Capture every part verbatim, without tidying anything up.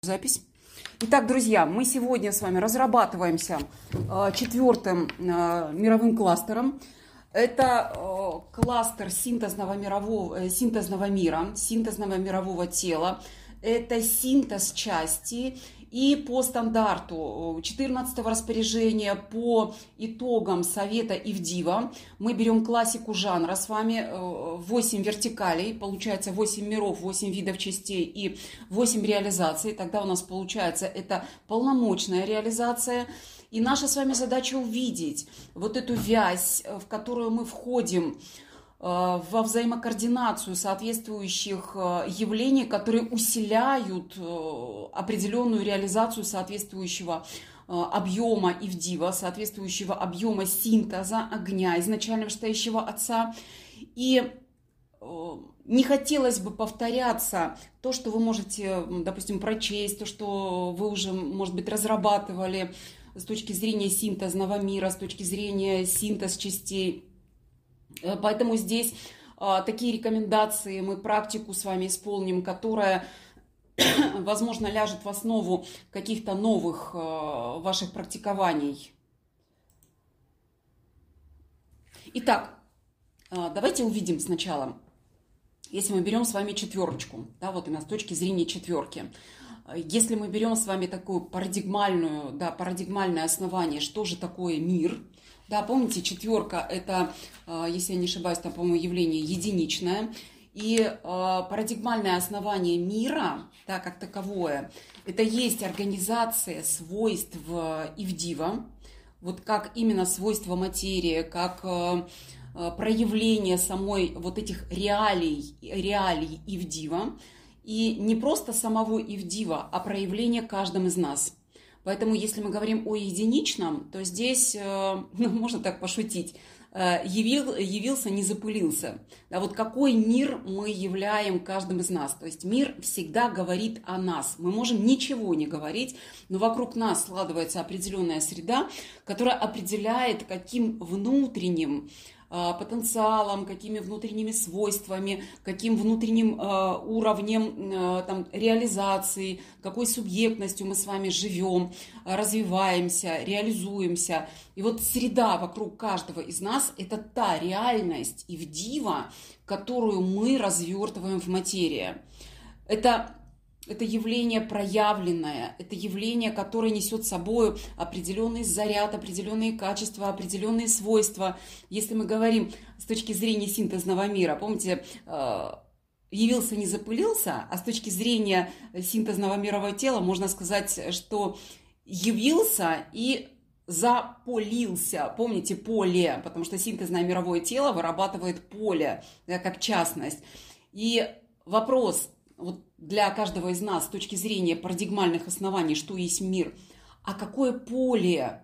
Запись. Итак, друзья, мы сегодня с вами разрабатываемся э, четвертым э, мировым кластером. Это э, кластер синтезного, мирового, э, синтезного мира, синтезного мирового тела. Это синтез части. И по стандарту четырнадцатого распоряжения, по итогам совета Ивдива, мы берем классику жанра с вами, восемь вертикалей, получается восемь миров, восемь видов частей и восемь реализаций. Тогда у нас получается это полномочная реализация. И наша с вами задача увидеть вот эту вязь, в которую мы входим, во взаимокоординацию соответствующих явлений, которые усиляют определенную реализацию соответствующего объема Ивдива, соответствующего объема синтеза огня, изначально вышестоящего Отца. И не хотелось бы повторяться то, что вы можете, допустим, прочесть, то, что вы уже, может быть, разрабатывали с точки зрения синтезного мира, с точки зрения синтез частей. Поэтому здесь а, такие рекомендации, мы практику с вами исполним, которая, возможно, ляжет в основу каких-то новых а, ваших практикований. Итак, а, давайте увидим сначала, если мы берем с вами четверочку, да, вот именно с точки зрения четверки. Если мы берем с вами такую парадигмальную, да, парадигмальное основание, что же такое мир? Да, помните, четверка – это, если я не ошибаюсь, там, по-моему, явление единичное. И парадигмальное основание мира, да, как таковое, это есть организация свойств Ивдива, вот как именно свойства материи, как проявление самой вот этих реалий, реалий Ивдива. И не просто самого Ивдива, а проявление каждым из нас. Поэтому, если мы говорим о единичном, то здесь, ну, можно так пошутить, явил, явился, не запылился. А вот какой мир мы являем каждым из нас. То есть мир всегда говорит о нас. Мы можем ничего не говорить, но вокруг нас складывается определенная среда, которая определяет, каким внутренним потенциалом, какими внутренними свойствами, каким внутренним э, уровнем э, там, реализации, какой субъектностью мы с вами живем, развиваемся, реализуемся. И вот среда вокруг каждого из нас – это та реальность Ивдива, которую мы развертываем в материи. Это Это явление проявленное, это явление, которое несет с собой определенный заряд, определенные качества, определенные свойства. Если мы говорим с точки зрения синтезного мира, помните, явился, не запылился, а с точки зрения синтезного мирового тела можно сказать, что явился и заполился. Помните, поле, потому что синтезное мировое тело вырабатывает поле, да, как частность. И вопрос вот для каждого из нас с точки зрения парадигмальных оснований, что есть мир, а какое поле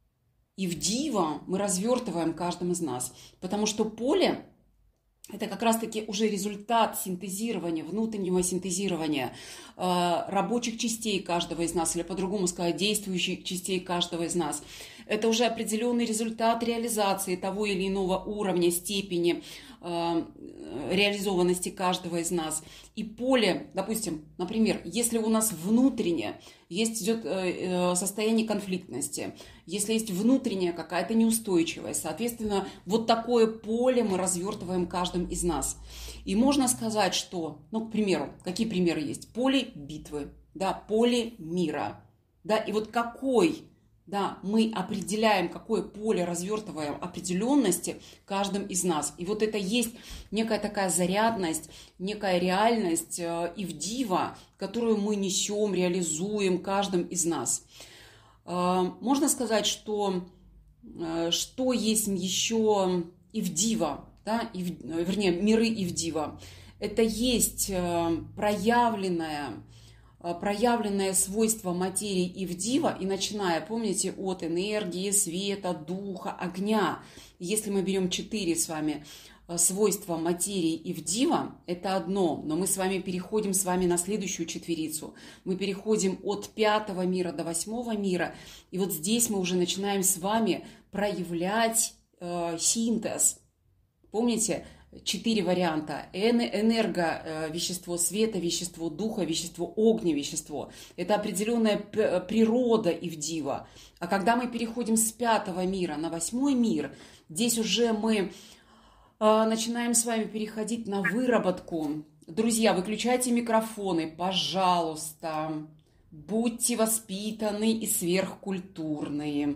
Ивдива мы развертываем каждым из нас. Потому что поле – это как раз-таки уже результат синтезирования, внутреннего синтезирования э, рабочих частей каждого из нас, или по-другому сказать, действующих частей каждого из нас. Это уже определенный результат реализации того или иного уровня, степени э, реализованности каждого из нас. И поле, допустим, например, если у нас внутренне есть идет э, состояние конфликтности, если есть внутренняя какая-то неустойчивость, соответственно, вот такое поле мы развертываем каждым из нас. И можно сказать, что, ну, к примеру, какие примеры есть? Поле битвы, да, поле мира, да, и вот какой... Да, мы определяем, какое поле развертываем определенности каждым из нас. И вот это есть некая такая зарядность, некая реальность Ивдива, которую мы несем, реализуем каждым из нас. Можно сказать, что, что есть еще Ивдива, да, Ив, вернее, миры Ивдива. Это есть проявленная проявленное свойство материи Ивдива, и начиная, помните, от энергии, света, духа, огня. Если мы берем четыре с вами свойства материи Ивдива, это одно, но мы с вами переходим с вами на следующую четверицу. Мы переходим от пятого мира до восьмого мира, и вот здесь мы уже начинаем с вами проявлять э, синтез. Помните, четыре варианта. Энерго, вещество света, вещество духа, вещество огня, вещество. Это определенная природа Ивдива. А когда мы переходим с пятого мира на восьмой мир, здесь уже мы начинаем с вами переходить на выработку. Друзья, выключайте микрофоны, пожалуйста. Будьте воспитаны и сверхкультурные.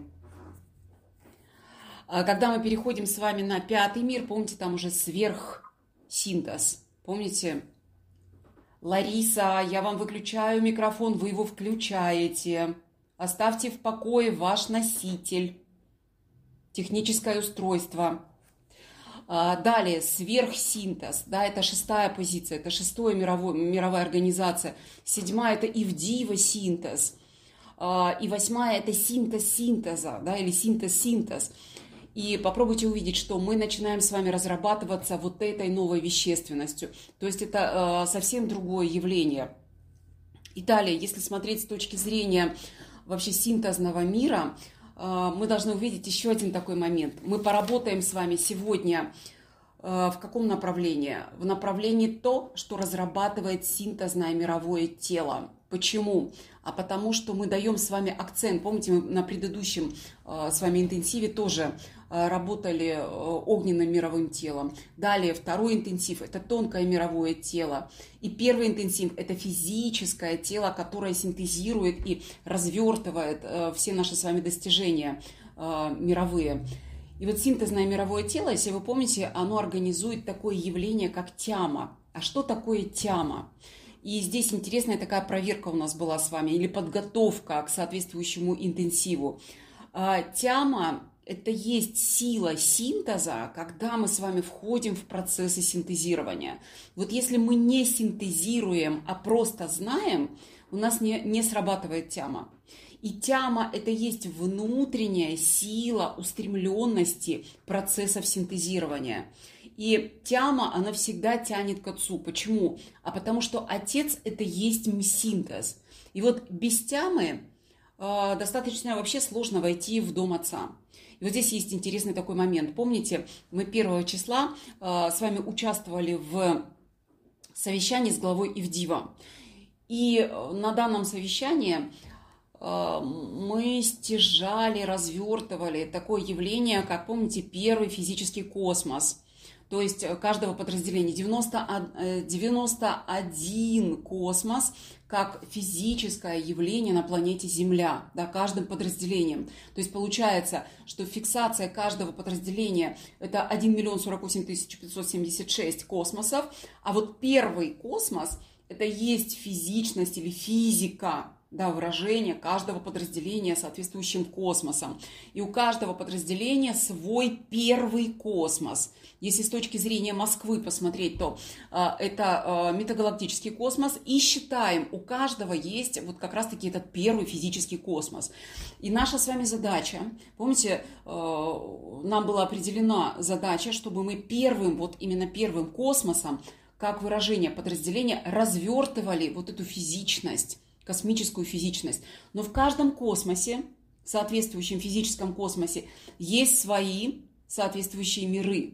Когда мы переходим с вами на пятый мир, помните, там уже сверхсинтез. Помните? Лариса, я вам выключаю микрофон, вы его включаете. Оставьте в покое ваш носитель. Техническое устройство. Далее, сверхсинтез, да, это шестая позиция, это шестая мировая организация. Седьмая – это Ивдива синтез. И восьмая – это синтез синтеза, да, или синтез-синтез. И попробуйте увидеть, что мы начинаем с вами разрабатываться вот этой новой вещественностью. То есть это э, совсем другое явление. И далее, если смотреть с точки зрения вообще синтезного мира, э, мы должны увидеть еще один такой момент. Мы поработаем с вами сегодня э, в каком направлении? В направлении то, что разрабатывает синтезное мировое тело. Почему? А потому что мы даем с вами акцент. Помните, мы на предыдущем э, с вами интенсиве тоже э, работали э, огненным мировым телом. Далее второй интенсив – это тонкое мировое тело. И первый интенсив – это физическое тело, которое синтезирует и развертывает э, все наши с вами достижения э, мировые. И вот синтезное мировое тело, если вы помните, оно организует такое явление, как тяма. А что такое тяма? И здесь интересная такая проверка у нас была с вами, или подготовка к соответствующему интенсиву. Тяма – это есть сила синтеза, когда мы с вами входим в процессы синтезирования. Вот если мы не синтезируем, а просто знаем, у нас не, не срабатывает тяма. И тяма – это есть внутренняя сила устремленности процессов синтезирования. И тяма, она всегда тянет к отцу. Почему? А потому что отец – это есть синтез. И вот без тямы э, достаточно вообще сложно войти в дом отца. И вот здесь есть интересный такой момент. Помните, мы первого числа э, с вами участвовали в совещании с главой Ивдива. И на данном совещании э, мы стяжали, развертывали такое явление, как, помните, первый физический космос. То есть каждого подразделения девяносто, девяносто один космос как физическое явление на планете Земля, да, каждым подразделением. То есть получается, что фиксация каждого подразделения – это один миллион сорок восемь тысяч пятьсот семьдесят шесть космосов, а вот первый космос – это есть физичность или физика, да, выражение каждого подразделения соответствующим космосом. И у каждого подразделения свой первый космос. Если с точки зрения Москвы посмотреть, то э, это э, метагалактический космос. И считаем, у каждого есть вот как раз-таки этот первый физический космос. И наша с вами задача, помните, э, нам была определена задача, чтобы мы первым, вот именно первым космосом, как выражение подразделения, развертывали вот эту физичность, космическую физичность. Но в каждом космосе, соответствующем физическом космосе, есть свои соответствующие миры.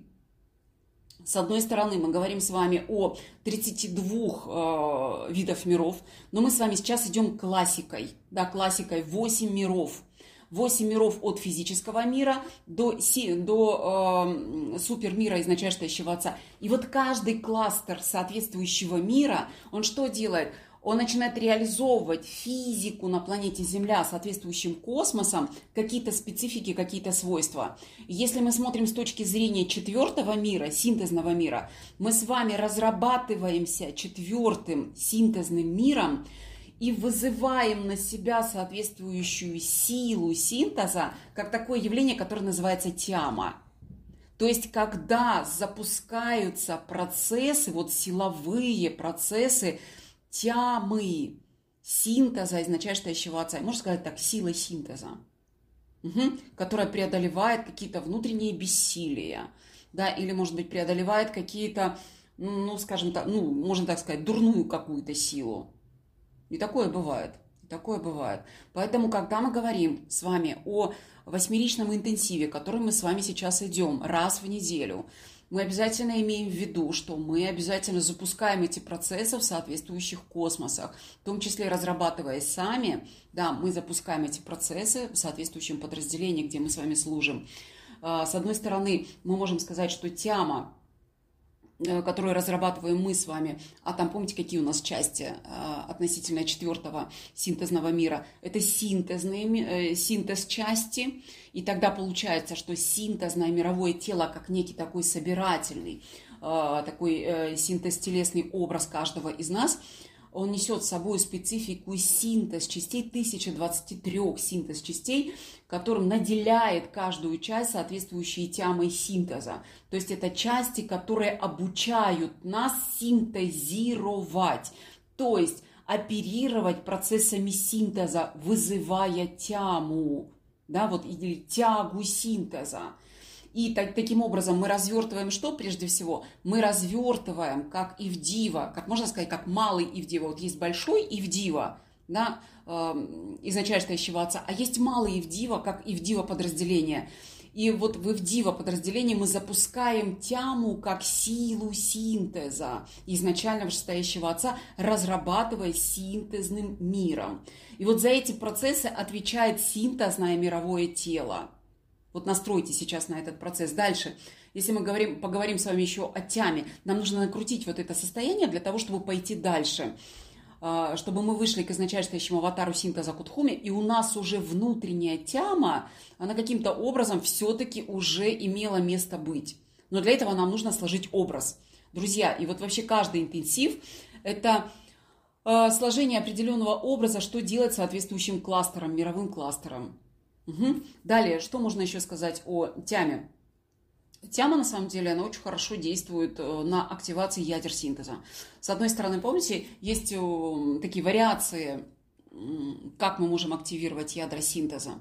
С одной стороны, мы говорим с вами о тридцати двух э, видах миров, но мы с вами сейчас идем классикой, да, классикой восемь миров. восемь миров от физического мира до, до э, супермира изначальствующего отца. И вот каждый кластер соответствующего мира, он что делает? Он начинает реализовывать физику на планете Земля соответствующим космосом, какие-то специфики, какие-то свойства. Если мы смотрим с точки зрения четвертого мира, синтезного мира, мы с вами разрабатываемся четвертым синтезным миром и вызываем на себя соответствующую силу синтеза, как такое явление, которое называется тяма. То есть, когда запускаются процессы, вот силовые процессы, тямы, синтеза изначальствующего отца, можно сказать так, сила синтеза, угу, которая преодолевает какие-то внутренние бессилия, да, или, может быть, преодолевает какие-то, ну, скажем так, ну, можно так сказать, дурную какую-то силу. И такое бывает, и такое бывает. Поэтому, когда мы говорим с вами о восьмеричном интенсиве, который мы с вами сейчас идем раз в неделю, мы обязательно имеем в виду, что мы обязательно запускаем эти процессы в соответствующих космосах, в том числе разрабатывая сами, да, мы запускаем эти процессы в соответствующем подразделении, где мы с вами служим. С одной стороны, мы можем сказать, что тяма, которую разрабатываем мы с вами, а там помните, какие у нас части относительно четвертого синтезного мира? Это синтезные, синтез части, и тогда получается, что синтезное мировое тело, как некий такой собирательный, такой синтез телесный образ каждого из нас, он несет с собой специфику синтез частей, тысяча двадцать три синтез частей, которым наделяет каждую часть соответствующей тямой синтеза. То есть это части, которые обучают нас синтезировать, то есть оперировать процессами синтеза, вызывая тяму, да, вот, или тягу синтеза. И так, таким образом мы развертываем что прежде всего? Мы развертываем как Ивдива, как можно сказать, как малый Ивдива. Вот есть большой Ивдива, да, э, изначально стоящего отца, а есть малый Ивдива, как Ивдива подразделение. И вот в Ивдива подразделении мы запускаем тяму как силу синтеза изначально вышестоящего отца, разрабатывая синтезным миром. И вот за эти процессы отвечает синтезное мировое тело. Вот настройте сейчас на этот процесс. Дальше, если мы говорим, поговорим с вами еще о тяме, нам нужно накрутить вот это состояние для того, чтобы пойти дальше, чтобы мы вышли к изначально стоящему аватару синтеза Кутхуми, и у нас уже внутренняя тяма, она каким-то образом все-таки уже имела место быть. Но для этого нам нужно сложить образ. Друзья, и вот вообще каждый интенсив – это сложение определенного образа, что делать соответствующим кластером, мировым кластером. Угу. Далее, что можно еще сказать о тяме? Тяма, на самом деле, она очень хорошо действует на активации ядер синтеза. С одной стороны, помните, есть такие вариации, как мы можем активировать ядра синтеза.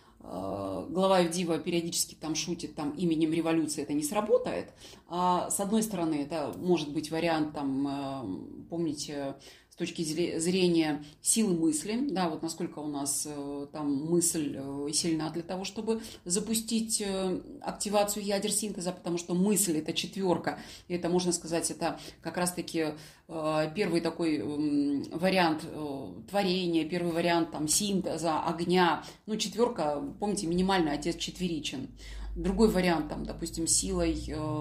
Глава Ивдива периодически там шутит, там именем революции это не сработает. А с одной стороны, это может быть вариант, там, помните, с точки зрения силы мысли, да, вот насколько у нас там мысль сильна для того, чтобы запустить активацию ядер синтеза, потому что мысль это четверка, и это, можно сказать, это как раз-таки первый такой вариант творения, первый вариант там синтеза, огня. Ну, четверка, помните, минимальный отец четверичен. Другой вариант, там, допустим, силой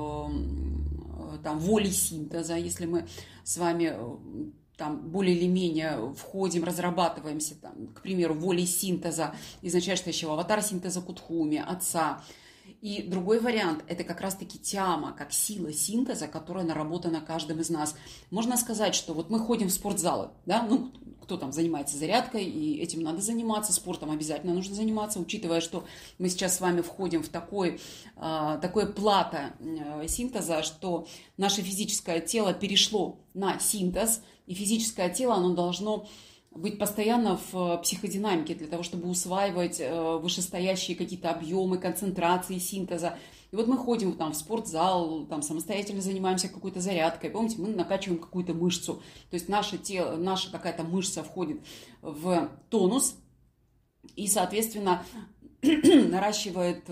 там, воли синтеза, если мы с вами там более или менее входим, разрабатываемся, там, к примеру, волей синтеза, изначально стоящего аватара синтеза Кутхуми, отца. И другой вариант – это как раз-таки тяма, как сила синтеза, которая наработана каждым из нас. Можно сказать, что вот мы ходим в спортзалы, да, ну, кто там занимается зарядкой, и этим надо заниматься, спортом обязательно нужно заниматься, учитывая, что мы сейчас с вами входим в такой, такое плато синтеза, что наше физическое тело перешло на синтез, и физическое тело, оно должно быть постоянно в психодинамике для того, чтобы усваивать вышестоящие какие-то объемы, концентрации синтеза. И вот мы ходим там в спортзал, там самостоятельно занимаемся какой-то зарядкой. Помните, мы накачиваем какую-то мышцу. То есть наше тело, наша какая-то мышца входит в тонус и, соответственно, наращивает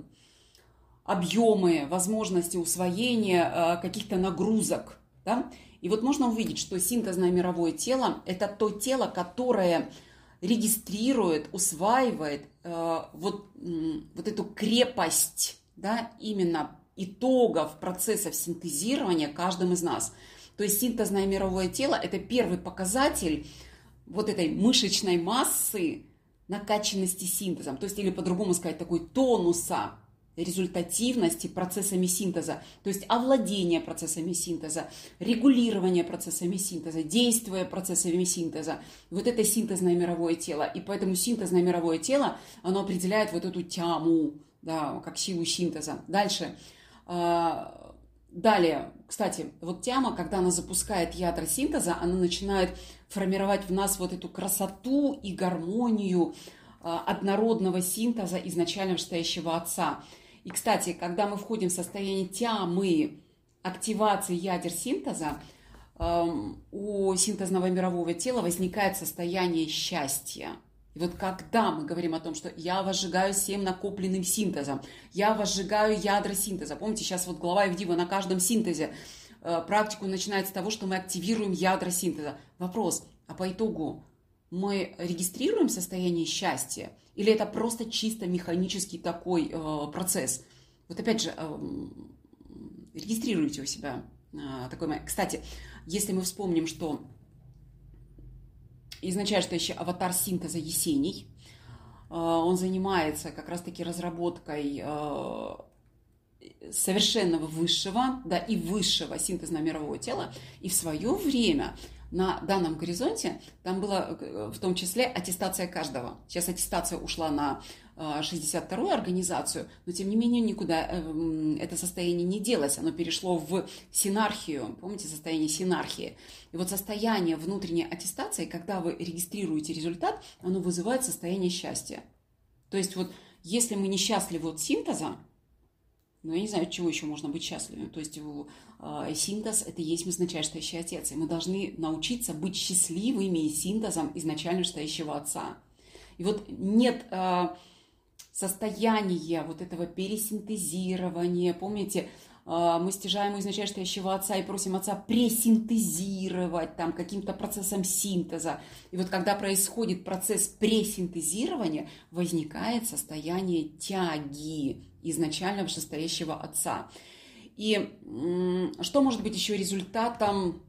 объемы, возможности усвоения каких-то нагрузок, да? И вот можно увидеть, что синтезное мировое тело – это то тело, которое регистрирует, усваивает э, вот, э, вот эту крепость, да, именно итогов процессов синтезирования каждым из нас. То есть синтезное мировое тело – это первый показатель вот этой мышечной массы накачанности синтезом. То есть, или по-другому сказать, такой тонуса, результативности процессами синтеза, то есть овладение процессами синтеза, регулирование процессами синтеза, действие процессами синтеза. Вот это синтезное мировое тело. И поэтому синтезное мировое тело, оно определяет вот эту тяму, да, как силу синтеза. Дальше. Далее, кстати, вот тяма, когда она запускает ядра синтеза, она начинает формировать в нас вот эту красоту и гармонию однородного синтеза изначально вышестоящего отца. И, кстати, когда мы входим в состояние тямы, активации ядер синтеза, у синтезного мирового тела возникает состояние счастья. И вот когда мы говорим о том, что я возжигаю всем накопленным синтезом, я возжигаю ядра синтеза. Помните, сейчас вот глава Ивдива на каждом синтезе э, практику начинает с того, что мы активируем ядра синтеза. Вопрос, а по итогу мы регистрируем состояние счастья или это просто чисто механический такой э, процесс? Вот опять же, э, регистрируйте у себя э, такой момент. Кстати, если мы вспомним, что изначально стоящий аватар синтеза Есений, он занимается как раз-таки разработкой совершенного высшего, да, и высшего синтезно-мирового тела. И в свое время на данном горизонте там была в том числе аттестация каждого. Сейчас аттестация ушла на шестьдесят вторую организацию, но тем не менее никуда это состояние не делось. Оно перешло в синархию. Помните состояние синархии? И вот состояние внутренней аттестации, когда вы регистрируете результат, оно вызывает состояние счастья. То есть вот если мы несчастливы от синтеза, ну, я не знаю, от чего еще можно быть счастливым. То есть э, синтез – это и есть изначально стоящий отец. И мы должны научиться быть счастливыми синтезом изначально стоящего отца. И вот нет э, состояния вот этого пересинтезирования. Помните, э, мы стяжаем у изначально стоящего отца и просим отца пресинтезировать там каким-то процессом синтеза. И вот когда происходит процесс пресинтезирования, возникает состояние тяги изначально вышестоящего отца. И что может быть еще результатом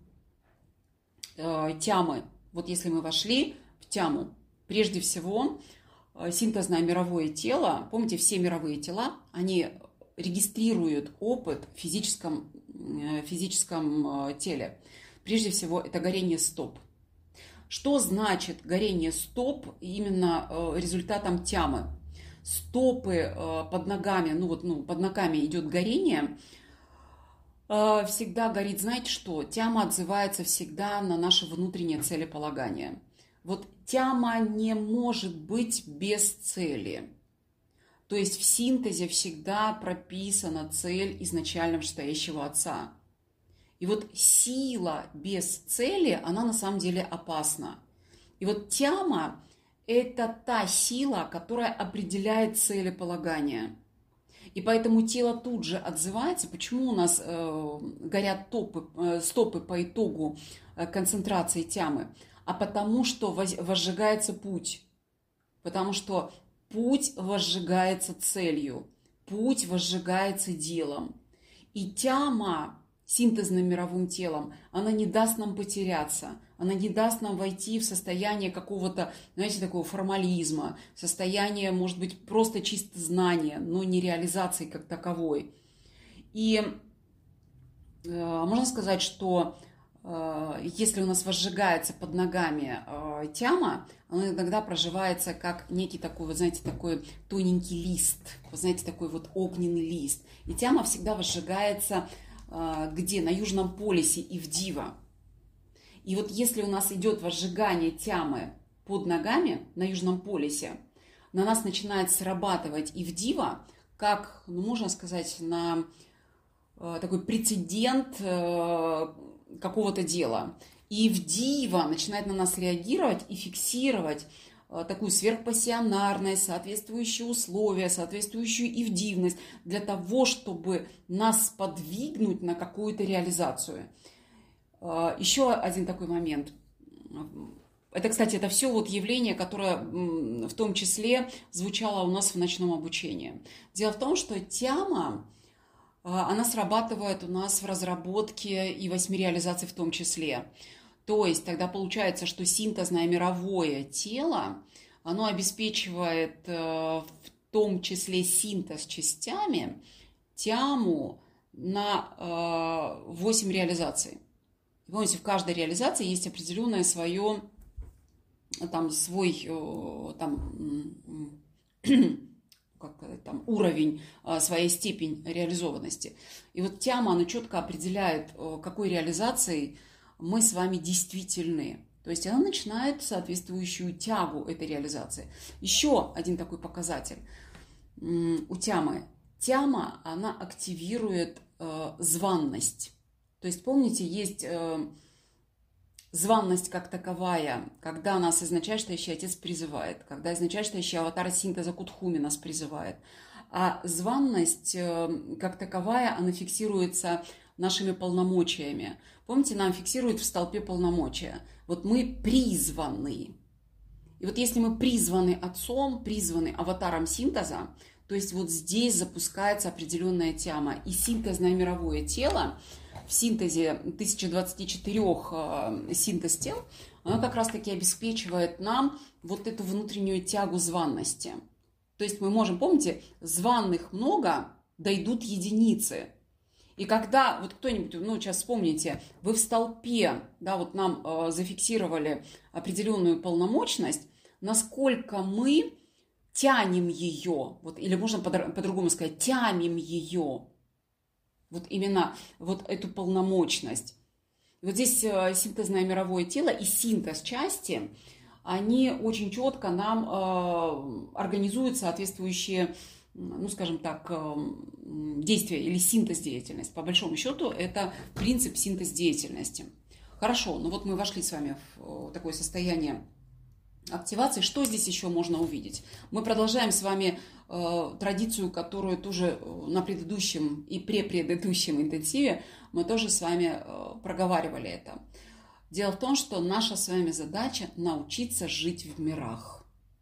э, тямы? Вот если мы вошли в тяму, прежде всего э, синтезное мировое тело, помните, все мировые тела, они регистрируют опыт в физическом, э, физическом э, теле. Прежде всего это горение стоп. Что значит горение стоп именно э, результатом тямы? Стопы э, под ногами, ну вот ну, под ногами идет горение, э, всегда горит, знаете что? Тяма отзывается всегда на наше внутреннее целеполагание. Вот тяма не может быть без цели. То есть в синтезе всегда прописана цель изначально вышестоящего отца. И вот сила без цели, она на самом деле опасна. И вот тяма – это та сила, которая определяет целеполагание. И поэтому тело тут же отзывается. Почему у нас э, горят топы, э, стопы по итогу э, концентрации тямы? А потому что воз, возжигается путь. Потому что путь возжигается целью. Путь возжигается делом. И тяма синтезным мировым телом, она не даст нам потеряться. Она не даст нам войти в состояние какого-то, знаете, такого формализма, состояние, может быть, просто чисто знания, но не реализации как таковой. И э, можно сказать, что э, если у нас возжигается под ногами э, тяма, она иногда проживается как некий такой, вот знаете, такой тоненький лист, вот знаете, такой вот огненный лист. И тяма всегда возжигается э, где? На Южном полюсе Ивдива. И вот если у нас идет возжигание тямы под ногами на Южном полюсе, на нас начинает срабатывать Ивдива, как, ну, можно сказать, на э, такой прецедент э, какого-то дела. И Ивдива начинает на нас реагировать и фиксировать э, такую сверхпассионарность, соответствующие условия, соответствующую ивдивность для того, чтобы нас подвигнуть на какую-то реализацию. Еще один такой момент. Это, кстати, это все вот явление, которое в том числе звучало у нас в ночном обучении. Дело в том, что тяма, она срабатывает у нас в разработке и восьми реализаций в том числе. То есть тогда получается, что синтезное мировое тело, оно обеспечивает в том числе синтез частями тяму на восемь реализаций. Помните, в каждой реализации есть определенное свое, там, свой там, как, там, уровень, своя степень реализованности. И вот тяма, она четко определяет, какой реализацией мы с вами действительны. То есть она начинает соответствующую тягу этой реализации. Еще один такой показатель у тямы. Тяма, она активирует званность. То есть, помните, есть э, званность как таковая, когда нас изначальствующий отец призывает, когда изначальствующий аватар синтеза Кутхуми нас призывает. А званность как таковая, она фиксируется нашими полномочиями. Помните, нам фиксируют в столпе полномочия. Вот мы призваны. И вот если мы призваны отцом, призваны аватаром синтеза, то есть вот здесь запускается определенная тема. И синтезное мировое тело в синтезе тысяча двадцать четыре синтез тел, оно как раз-таки обеспечивает нам вот эту внутреннюю тягу званности. То есть мы можем, помните, званных много, дойдут единицы. И когда, вот кто-нибудь, ну, сейчас вспомните, вы в столпе, да, вот нам э, зафиксировали определенную полномочность, насколько мы тянем ее, вот, или можно по- по-другому сказать, тянем ее, вот именно вот эту полномочность. И вот здесь э, синтезное мировое тело и синтез части, они очень четко нам э, организуют соответствующие, ну, скажем так, действия или синтез деятельности. По большому счету, это принцип синтез деятельности. Хорошо, ну вот мы вошли с вами в такое состояние активации. Что здесь еще можно увидеть? Мы продолжаем с вами э, традицию, которую тоже на предыдущем и препредыдущем интенсиве мы тоже с вами э, проговаривали это. Дело в том, что наша с вами задача научиться жить в мирах.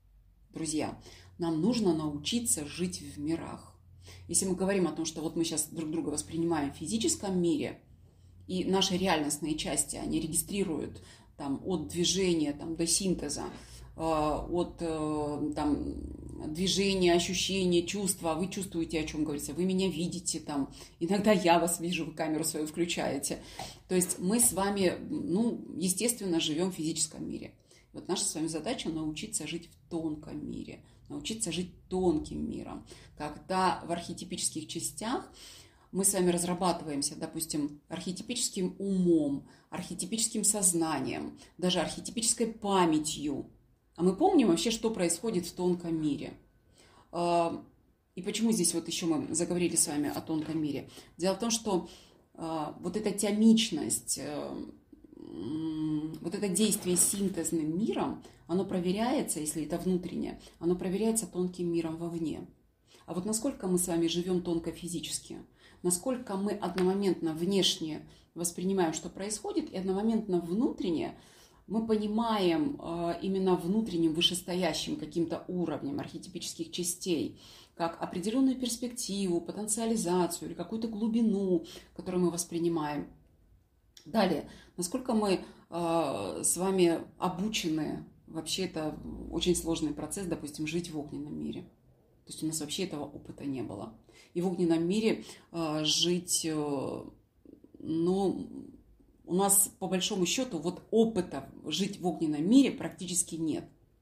Друзья, нам нужно научиться жить в мирах. Если мы говорим о том, что вот мы сейчас друг друга воспринимаем в физическом мире, и наши реальностные части, они регистрируют там, от движения там, до синтеза, э, от э, там, движения, ощущения, чувства. Вы чувствуете, о чем говорится, вы меня видите, там, иногда я вас вижу, вы камеру свою включаете. То есть мы с вами, ну, естественно, живем в физическом мире. Вот наша с вами задача научиться жить в тонком мире, научиться жить тонким миром, когда в архетипических частях мы с вами разрабатываемся, допустим, архетипическим умом, архетипическим сознанием, даже архетипической памятью. А мы помним вообще, что происходит в тонком мире. И почему здесь вот еще мы заговорили с вами о тонком мире? Дело в том, что вот эта тямичность, вот это действие синтезным миром, оно проверяется, если это внутреннее, оно проверяется тонким миром вовне. А вот насколько мы с вами живем тонко физически, насколько мы одномоментно внешне воспринимаем, что происходит, и одномоментно внутренне мы понимаем именно внутренним вышестоящим каким-то уровнем архетипических частей, как определенную перспективу, потенциализацию или какую-то глубину, которую мы воспринимаем. Далее, насколько мы э, с вами обучены, вообще это очень сложный процесс, допустим, жить в огненном мире. То есть у нас вообще этого опыта не было. И в огненном мире э, жить, э, ну, у нас по большому счету вот опыта жить в огненном мире практически нет.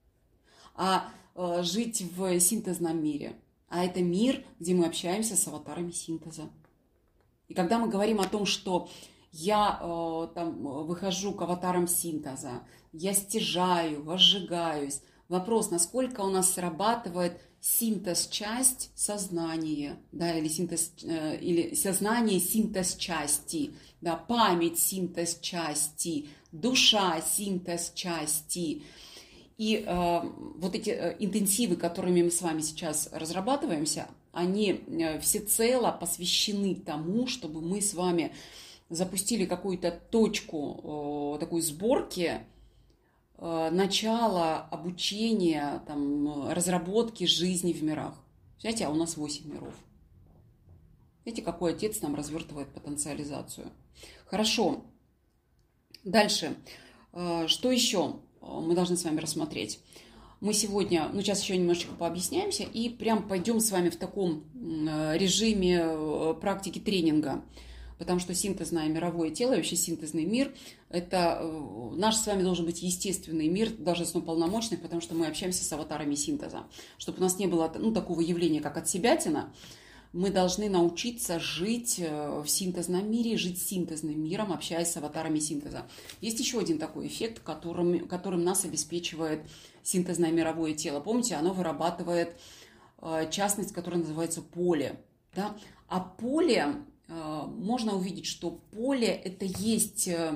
А э, жить в синтезном мире, а это мир, где мы общаемся с аватарами синтеза. И когда мы говорим о том, что я э, там, выхожу к аватарам синтеза, я стяжаю, возжигаюсь. Вопрос, насколько у нас срабатывает синтез-часть сознания, да, или, синтез, э, или сознание синтез-части, да, память синтез-части, душа синтез-части. И э, вот эти э, интенсивы, которыми мы с вами сейчас разрабатываемся, они э, всецело посвящены тому, чтобы мы с вами запустили какую-то точку э, такой сборки, э, начала обучения, там, разработки жизни в мирах. Знаете, а у нас восемь миров. Видите, какой отец нам развертывает потенциализацию. Хорошо. Дальше. Э, что еще мы должны с вами рассмотреть? Мы сегодня, ну сейчас еще немножечко пообъясняемся и прям пойдем с вами в таком режиме практики тренинга. Потому что синтезное мировое тело и вообще синтезный мир, это наш с вами должен быть естественный мир, должностно полномочный, потому что мы общаемся с аватарами синтеза. Чтобы у нас не было ну, такого явления, как отсебятина, мы должны научиться жить в синтезном мире, жить синтезным миром, общаясь с аватарами синтеза. Есть еще один такой эффект, которым, которым нас обеспечивает синтезное мировое тело. Помните, оно вырабатывает частность, которая называется поле. Да? А поле... Можно увидеть, что поле – это есть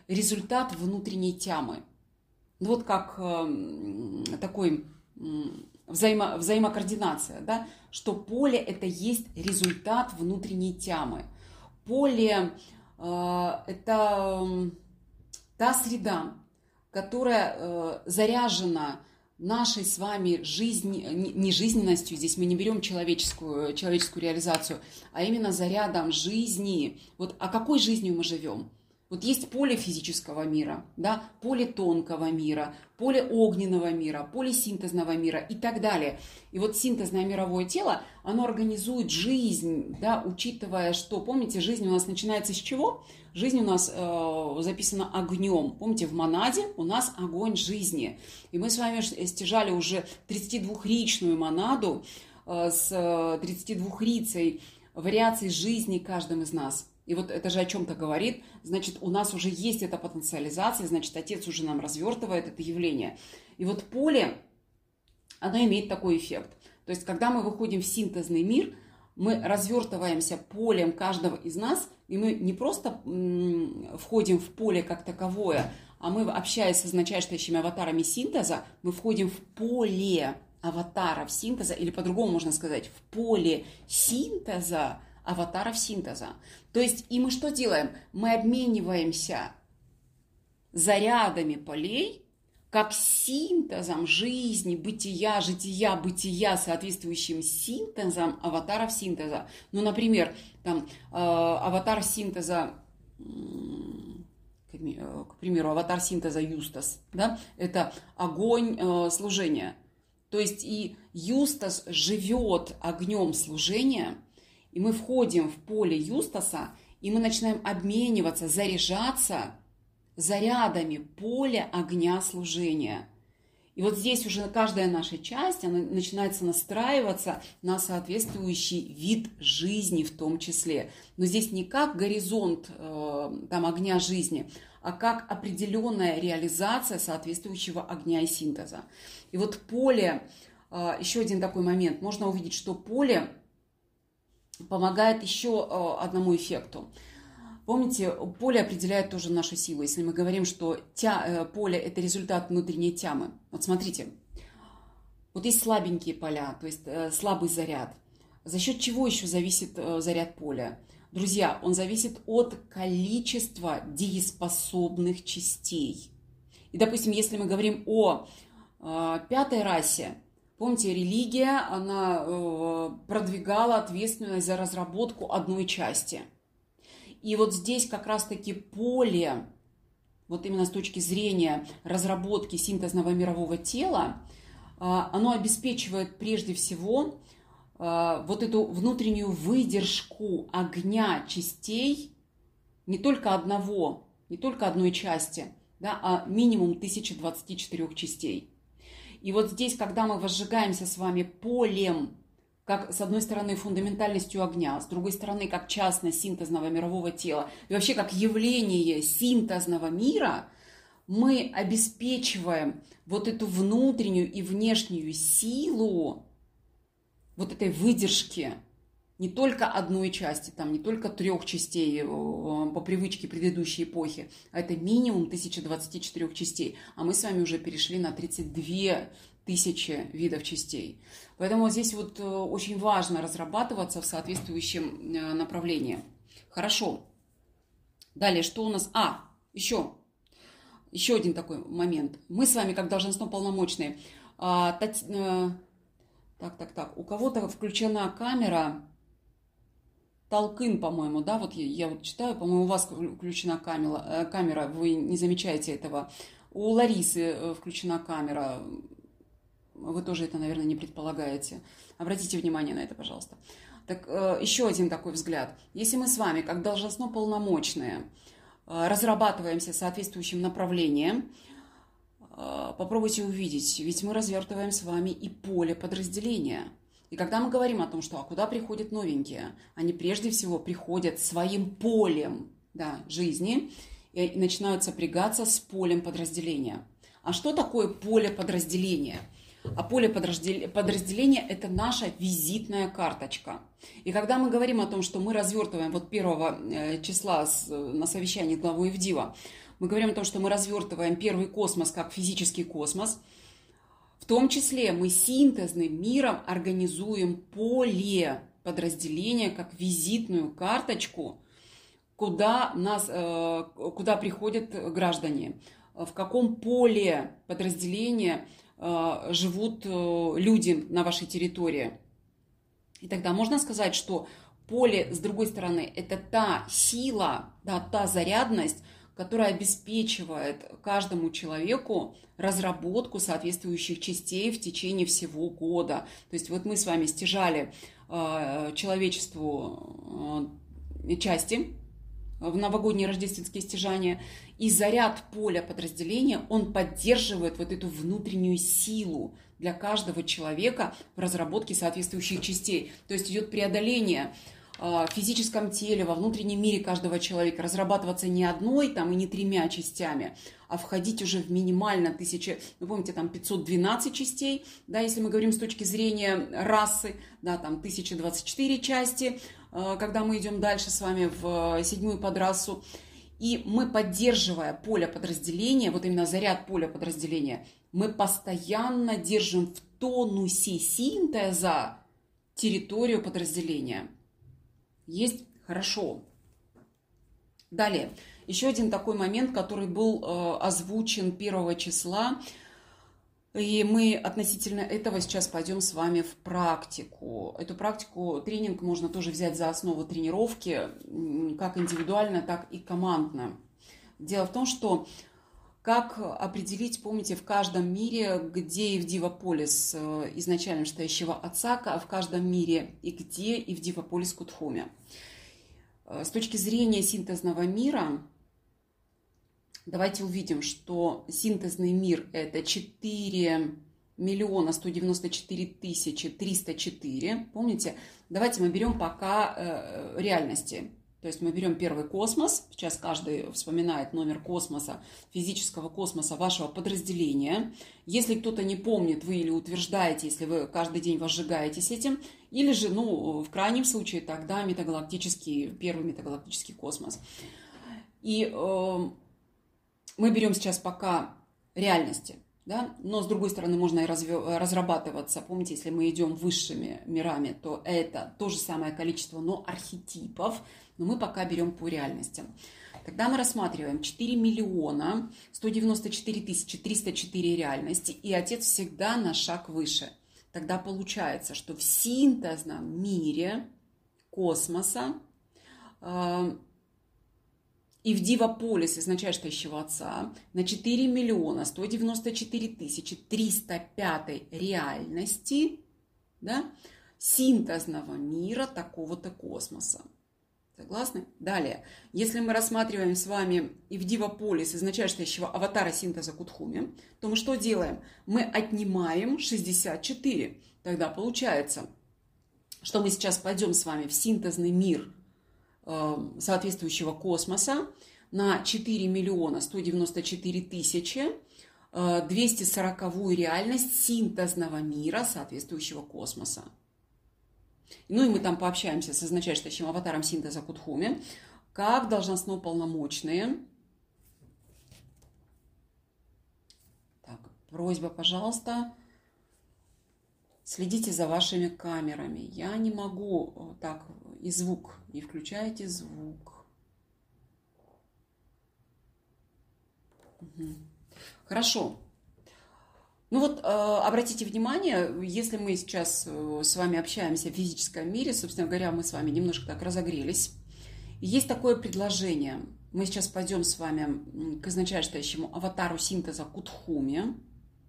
результат внутренней тямы. Ну, вот как э, такой э, взаимо, взаимокоординация, да? Что поле – это есть результат внутренней тямы. Поле э, – это э, та среда, которая э, заряжена нашей с вами жизни, не жизненностью, здесь мы не берем человеческую, человеческую реализацию, а именно зарядом жизни. Вот о какой жизнью мы живем? Вот есть поле физического мира, да, поле тонкого мира, поле огненного мира, поле синтезного мира и так далее. И вот синтезное мировое тело, оно организует жизнь, да, учитывая, что, помните, жизнь у нас начинается с чего? Жизнь у нас э, записана огнем. Помните, в монаде у нас огонь жизни. И мы с вами стяжали уже тридцатидвухричную монаду э, с тридцатидвухрицей вариаций жизни каждым из нас. И вот это же о чем-то говорит, значит, у нас уже есть эта потенциализация, значит, Отец уже нам развертывает это явление. И вот поле, оно имеет такой эффект. То есть, когда мы выходим в синтезный мир, мы развертываемся полем каждого из нас, и мы не просто входим в поле как таковое, а мы, общаясь со значащими аватарами синтеза, мы входим в поле аватаров синтеза, или по-другому можно сказать, в поле синтеза, аватаров синтеза. То есть, и мы что делаем? Мы обмениваемся зарядами полей, как синтезом жизни, бытия, жития, бытия, соответствующим синтезом аватаров синтеза. Ну, например, там, э, аватар синтеза, э, к примеру, аватар синтеза Юстас, да, это огонь э, служения. То есть, и Юстас живет огнем служения. И мы входим в поле Юстаса, и мы начинаем обмениваться, заряжаться зарядами поля огня служения. И вот здесь уже каждая наша часть, она начинается настраиваться на соответствующий вид жизни в том числе. Но здесь не как горизонт э, там, огня жизни, а как определенная реализация соответствующего огня и синтеза. И вот поле, э, еще один такой момент, можно увидеть, что поле помогает еще одному эффекту. Помните, поле определяет тоже нашу силу. Если мы говорим, что тя, поле – это результат внутренней тямы. Вот смотрите, вот есть слабенькие поля, то есть слабый заряд. За счет чего еще зависит заряд поля? Друзья, он зависит от количества дееспособных частей. И, допустим, если мы говорим о пятой расе, помните, религия, она э, продвигала ответственность за разработку одной части. И вот здесь как раз-таки поле, вот именно с точки зрения разработки синтезного мирового тела, э, оно обеспечивает прежде всего э, вот эту внутреннюю выдержку огня частей, не только одного, не только одной части, да, а минимум тысяча двадцать четыре частей. И вот здесь, когда мы возжигаемся с вами полем, как с одной стороны фундаментальностью огня, с другой стороны как частность синтезного мирового тела, и вообще как явление синтезного мира, мы обеспечиваем вот эту внутреннюю и внешнюю силу вот этой выдержки не только одной части, там, не только трех частей по привычке предыдущей эпохи, а это минимум тысяча двадцать четыре частей. А мы с вами уже перешли на тридцать две тысячи видов частей. Поэтому вот здесь вот очень важно разрабатываться в соответствующем направлении. Хорошо. Далее, что у нас? А, еще. Еще один такой момент. Мы с вами, как должностно полномочные, так, так, так, у кого-то включена камера, Толкын, по-моему, да, вот я, я вот читаю, по-моему, у вас включена камера, камера, вы не замечаете этого. У Ларисы включена камера, вы тоже это, наверное, не предполагаете. Обратите внимание на это, пожалуйста. Так, еще один такой взгляд. Если мы с вами, как должностно полномочные, разрабатываемся соответствующим направлением, попробуйте увидеть, ведь мы развертываем с вами и поле подразделения. И когда мы говорим о том, что а куда приходят новенькие, они прежде всего приходят своим полем, да, жизни и начинают сопрягаться с полем подразделения. А что такое поле подразделения? А поле подразделения – это наша визитная карточка. И когда мы говорим о том, что мы развертываем вот первого числа на совещании главы Ивдива, мы говорим о том, что мы развертываем первый космос как физический космос. В том числе мы синтезным миром организуем поле подразделения как визитную карточку, куда, нас, куда приходят граждане, в каком поле подразделения живут люди на вашей территории. И тогда можно сказать, что поле, с другой стороны, это та сила, да, та зарядность, которая обеспечивает каждому человеку разработку соответствующих частей в течение всего года. То есть вот мы с вами стяжали э, человечеству э, части в новогодние рождественские стяжания, и заряд поля подразделения, он поддерживает вот эту внутреннюю силу для каждого человека в разработке соответствующих частей. То есть идет преодоление в физическом теле, во внутреннем мире каждого человека, разрабатываться не одной там, и не тремя частями, а входить уже в минимально тысячи, вы помните, там пятьсот двенадцать частей, да, если мы говорим с точки зрения расы, да, там тысяча двадцать четыре части, когда мы идем дальше с вами в седьмую подрасу. И мы, поддерживая поле подразделения, вот именно заряд поля подразделения, мы постоянно держим в тонусе синтеза территорию подразделения. Есть? Хорошо. Далее. Еще один такой момент, который был э, озвучен первого числа. И мы относительно этого сейчас пойдем с вами в практику. Эту практику, тренинг можно тоже взять за основу тренировки, как индивидуально, так и командно. Дело в том, что как определить, помните, в каждом мире, где и в Диваполис изначально стоящего отца, а в каждом мире и где и в Диваполис Кутхуме. С точки зрения синтезного мира, давайте увидим, что синтезный мир – это четыре миллиона сто девяносто четыре тысячи триста четыре. Помните? Давайте мы берем пока э, реальности. То есть мы берем первый космос, сейчас каждый вспоминает номер космоса, физического космоса вашего подразделения. Если кто-то не помнит, вы или утверждаете, если вы каждый день возжигаетесь этим, или же, ну, в крайнем случае, тогда метагалактический, первый метагалактический космос. И э, мы берем сейчас пока реальности. Да? Но, с другой стороны, можно и разве... разрабатываться. Помните, если мы идем высшими мирами, то это то же самое количество, но архетипов. Но мы пока берем по реальностям. Тогда мы рассматриваем четыре миллиона сто девяносто четыре тысячи триста четыре реальности, и Отец всегда на шаг выше. Тогда получается, что в синтезном мире космоса э, и в Диваполис, изначально стоящего Отца, на четыре миллиона сто девяносто четыре тысячи триста пять реальности, да, синтезного мира такого-то космоса. Согласны? Далее. Если мы рассматриваем с вами и в Диваполис, изначально стоящего аватара синтеза Кутхуми, то мы что делаем? Мы отнимаем шестьдесят четыре. Тогда получается, что мы сейчас пойдем с вами в синтезный мир соответствующего космоса на четыре миллиона сто девяносто четыре тысячи двести сороковую реальность синтезного мира соответствующего космоса. Ну и мы там пообщаемся с изначально стоящим аватаром синтеза Кутхуми, как должностно полномочные. Так, просьба, пожалуйста, следите за вашими камерами. Я не могу так, и звук, не включайте звук. Угу. Хорошо. Ну вот, э, обратите внимание, если мы сейчас э, с вами общаемся в физическом мире, собственно говоря, мы с вами немножко так разогрелись. И есть такое предложение. Мы сейчас пойдем с вами к изначально стоящему аватару синтеза Кутхуми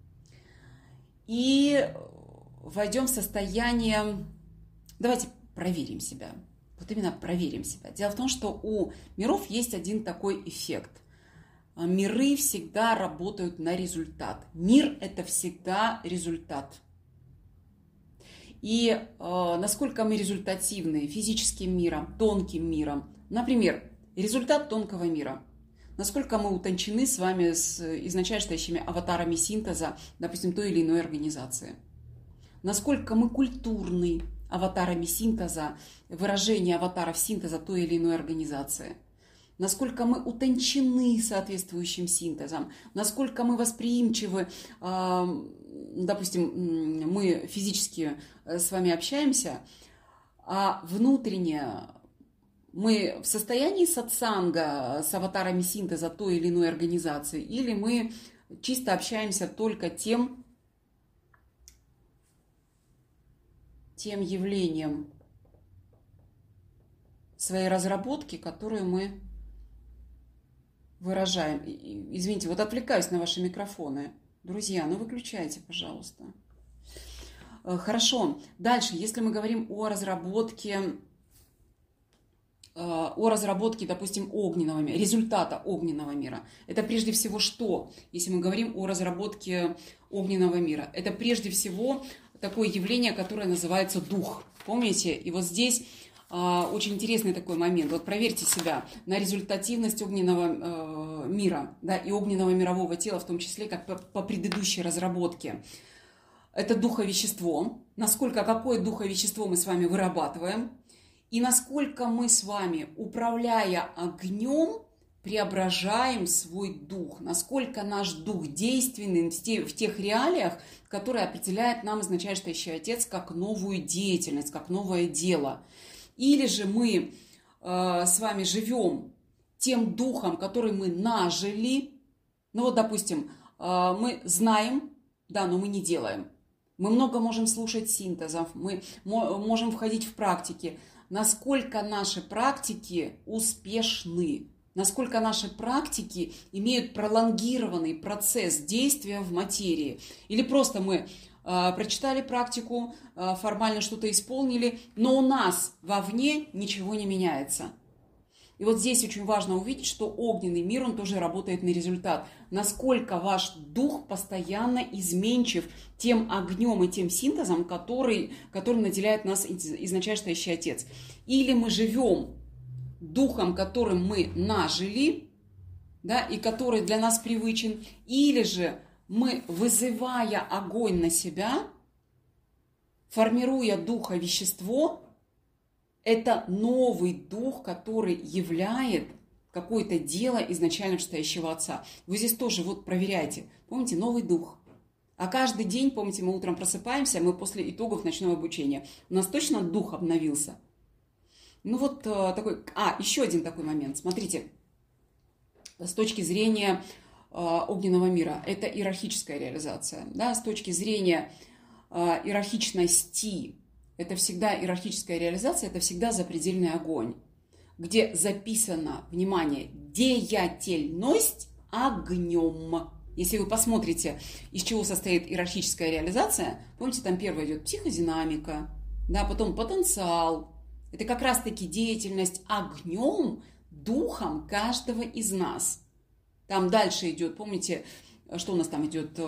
и войдем в состояние... Давайте проверим себя. Вот именно проверим себя. Дело в том, что у миров есть один такой эффект. Миры всегда работают на результат. Мир – это всегда результат. И э, насколько мы результативны физическим миром, тонким миром. Например, результат тонкого мира. Насколько мы утончены с вами с изначально стоящими аватарами синтеза, допустим, той или иной организации. Насколько мы культурны аватарами синтеза, выражение аватаров синтеза той или иной организации. насколько мы утончены соответствующим синтезом, насколько мы восприимчивы, допустим, мы физически с вами общаемся, а внутренне мы в состоянии сатсанга с аватарами синтеза той или иной организации, или мы чисто общаемся только тем, тем явлением своей разработки, которую мы выражаем. Извините, вот отвлекаюсь на ваши микрофоны. Друзья, ну выключайте, пожалуйста. Хорошо. Дальше, если мы говорим о разработке, о разработке, допустим, огненного мира, результата огненного мира, это прежде всего что? Если мы говорим о разработке огненного мира, это прежде всего такое явление, которое называется дух. Помните? И вот здесь очень интересный такой момент. Вот проверьте себя на результативность огненного э, мира, да, и огненного мирового тела, в том числе, как по, по предыдущей разработке. Это духовещество. Насколько, какое духовещество мы с вами вырабатываем, и насколько мы с вами, управляя огнем, преображаем свой дух. Насколько наш дух действенный в тех, в тех реалиях, которые определяет нам изначальный Отец как новую деятельность, как новое дело. Или же мы э, с вами живем тем духом, который мы нажили. Ну вот, допустим, э, мы знаем, да, но мы не делаем. Мы много можем слушать синтезов, мы можем входить в практики. Насколько наши практики успешны, насколько наши практики имеют пролонгированный процесс действия в материи. Или просто мы прочитали практику, формально что-то исполнили, но у нас вовне ничего не меняется. И вот здесь очень важно увидеть, что огненный мир, он тоже работает на результат. Насколько ваш дух постоянно изменчив тем огнем и тем синтезом, который, который наделяет нас изначально стоящий Отец. Или мы живем духом, которым мы нажили, да, и который для нас привычен, или же мы, вызывая огонь на себя, формируя духовещество, это новый дух, который являет какое-то дело изначально стоящего Отца. Вы здесь тоже вот проверяйте. Помните, новый дух. А каждый день, помните, мы утром просыпаемся, мы после итогов ночного обучения. У нас точно дух обновился? Ну вот такой... А, еще один такой момент. Смотрите, с точки зрения огненного мира. Это иерархическая реализация. Да? С точки зрения э, иерархичности, это всегда иерархическая реализация, это всегда запредельный огонь, где записано, внимание, деятельность огнем. Если вы посмотрите, из чего состоит иерархическая реализация, помните, там первое идет психодинамика, да, потом потенциал. Это как раз-таки деятельность огнем, духом каждого из нас. Там дальше идет, помните, что у нас там идет?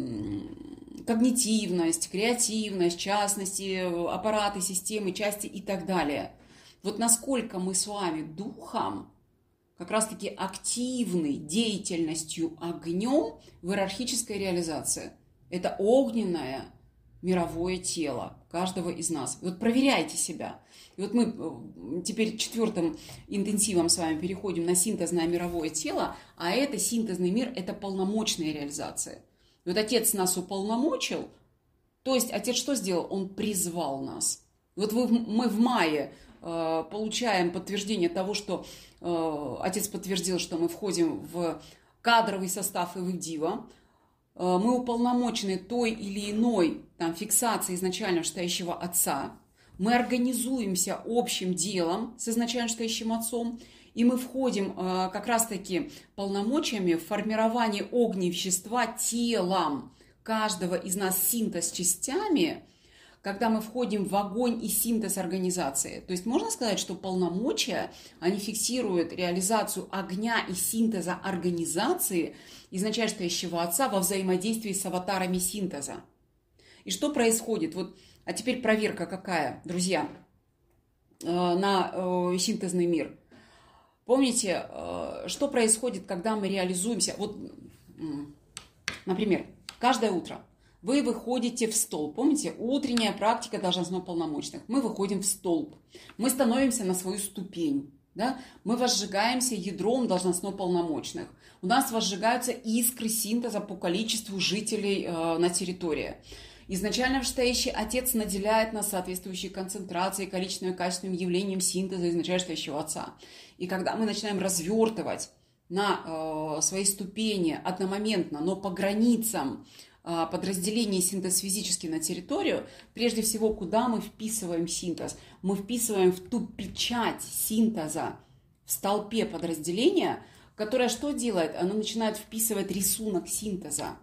Когнитивность, креативность, частности, аппараты, системы, части и так далее. Вот насколько мы с вами духом, как раз-таки активной деятельностью огнем в иерархической реализации. Это огненное мировое тело каждого из нас. Вот проверяйте себя. И вот мы теперь четвертым интенсивом с вами переходим на синтезное мировое тело, а это синтезный мир, это полномочная реализация. И вот Отец нас уполномочил, то есть Отец что сделал? Он призвал нас. И вот вы, мы в мае э, получаем подтверждение того, что э, Отец подтвердил, что мы входим в кадровый состав Ивдива. Э, мы уполномочены той или иной там, фиксацией изначально стоящего Отца. Мы организуемся общим делом с изначально стоящим Отцом, и мы входим э, как раз-таки полномочиями в формирование огневещества телом каждого из нас, синтез частями, когда мы входим в огонь и синтез организации. То есть можно сказать, что полномочия, они фиксируют реализацию огня и синтеза организации изначально стоящего Отца во взаимодействии с аватарами синтеза. И что происходит? Вот, а теперь проверка какая, друзья, на синтезный мир. Помните, что происходит, когда мы реализуемся? Вот, например, каждое утро вы выходите в столб. Помните, утренняя практика должностно полномочных. Мы выходим в столб. Мы становимся на свою ступень. Да? Мы возжигаемся ядром должностно-полномочных. У нас возжигаются искры синтеза по количеству жителей э, на территории. Изначально вышестоящий Отец наделяет нас соответствующей концентрацией, количественным и качественным явлением синтеза изначально вышестоящего Отца. И когда мы начинаем развертывать на э, свои ступени одномоментно, но по границам э, подразделения синтез физически на территорию, прежде всего, куда мы вписываем синтез? Мы вписываем в ту печать синтеза в столпе подразделения, которая что делает? Она начинает вписывать рисунок синтеза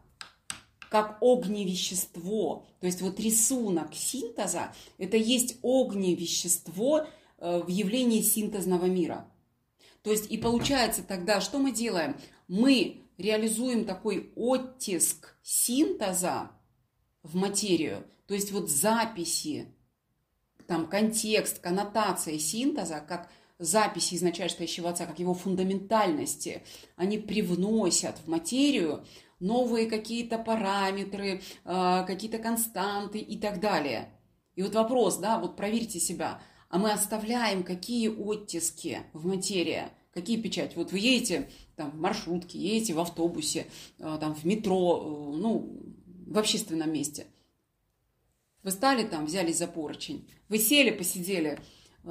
как огневещество. То есть вот рисунок синтеза – это есть огневещество в явлении синтезного мира. То есть и получается тогда, что мы делаем? Мы реализуем такой оттиск синтеза в материю, то есть вот записи, там контекст, коннотация синтеза, как записи изначально стоящего Отца, как его фундаментальности, они привносят в материю новые какие-то параметры, какие-то константы и так далее. И вот вопрос, да, вот проверьте себя, а мы оставляем какие оттиски в материи, какие печати? Вот вы едете там, в маршрутке, едете в автобусе, там, в метро, ну, в общественном месте. Вы стали там, взялись за поручень, вы сели, посидели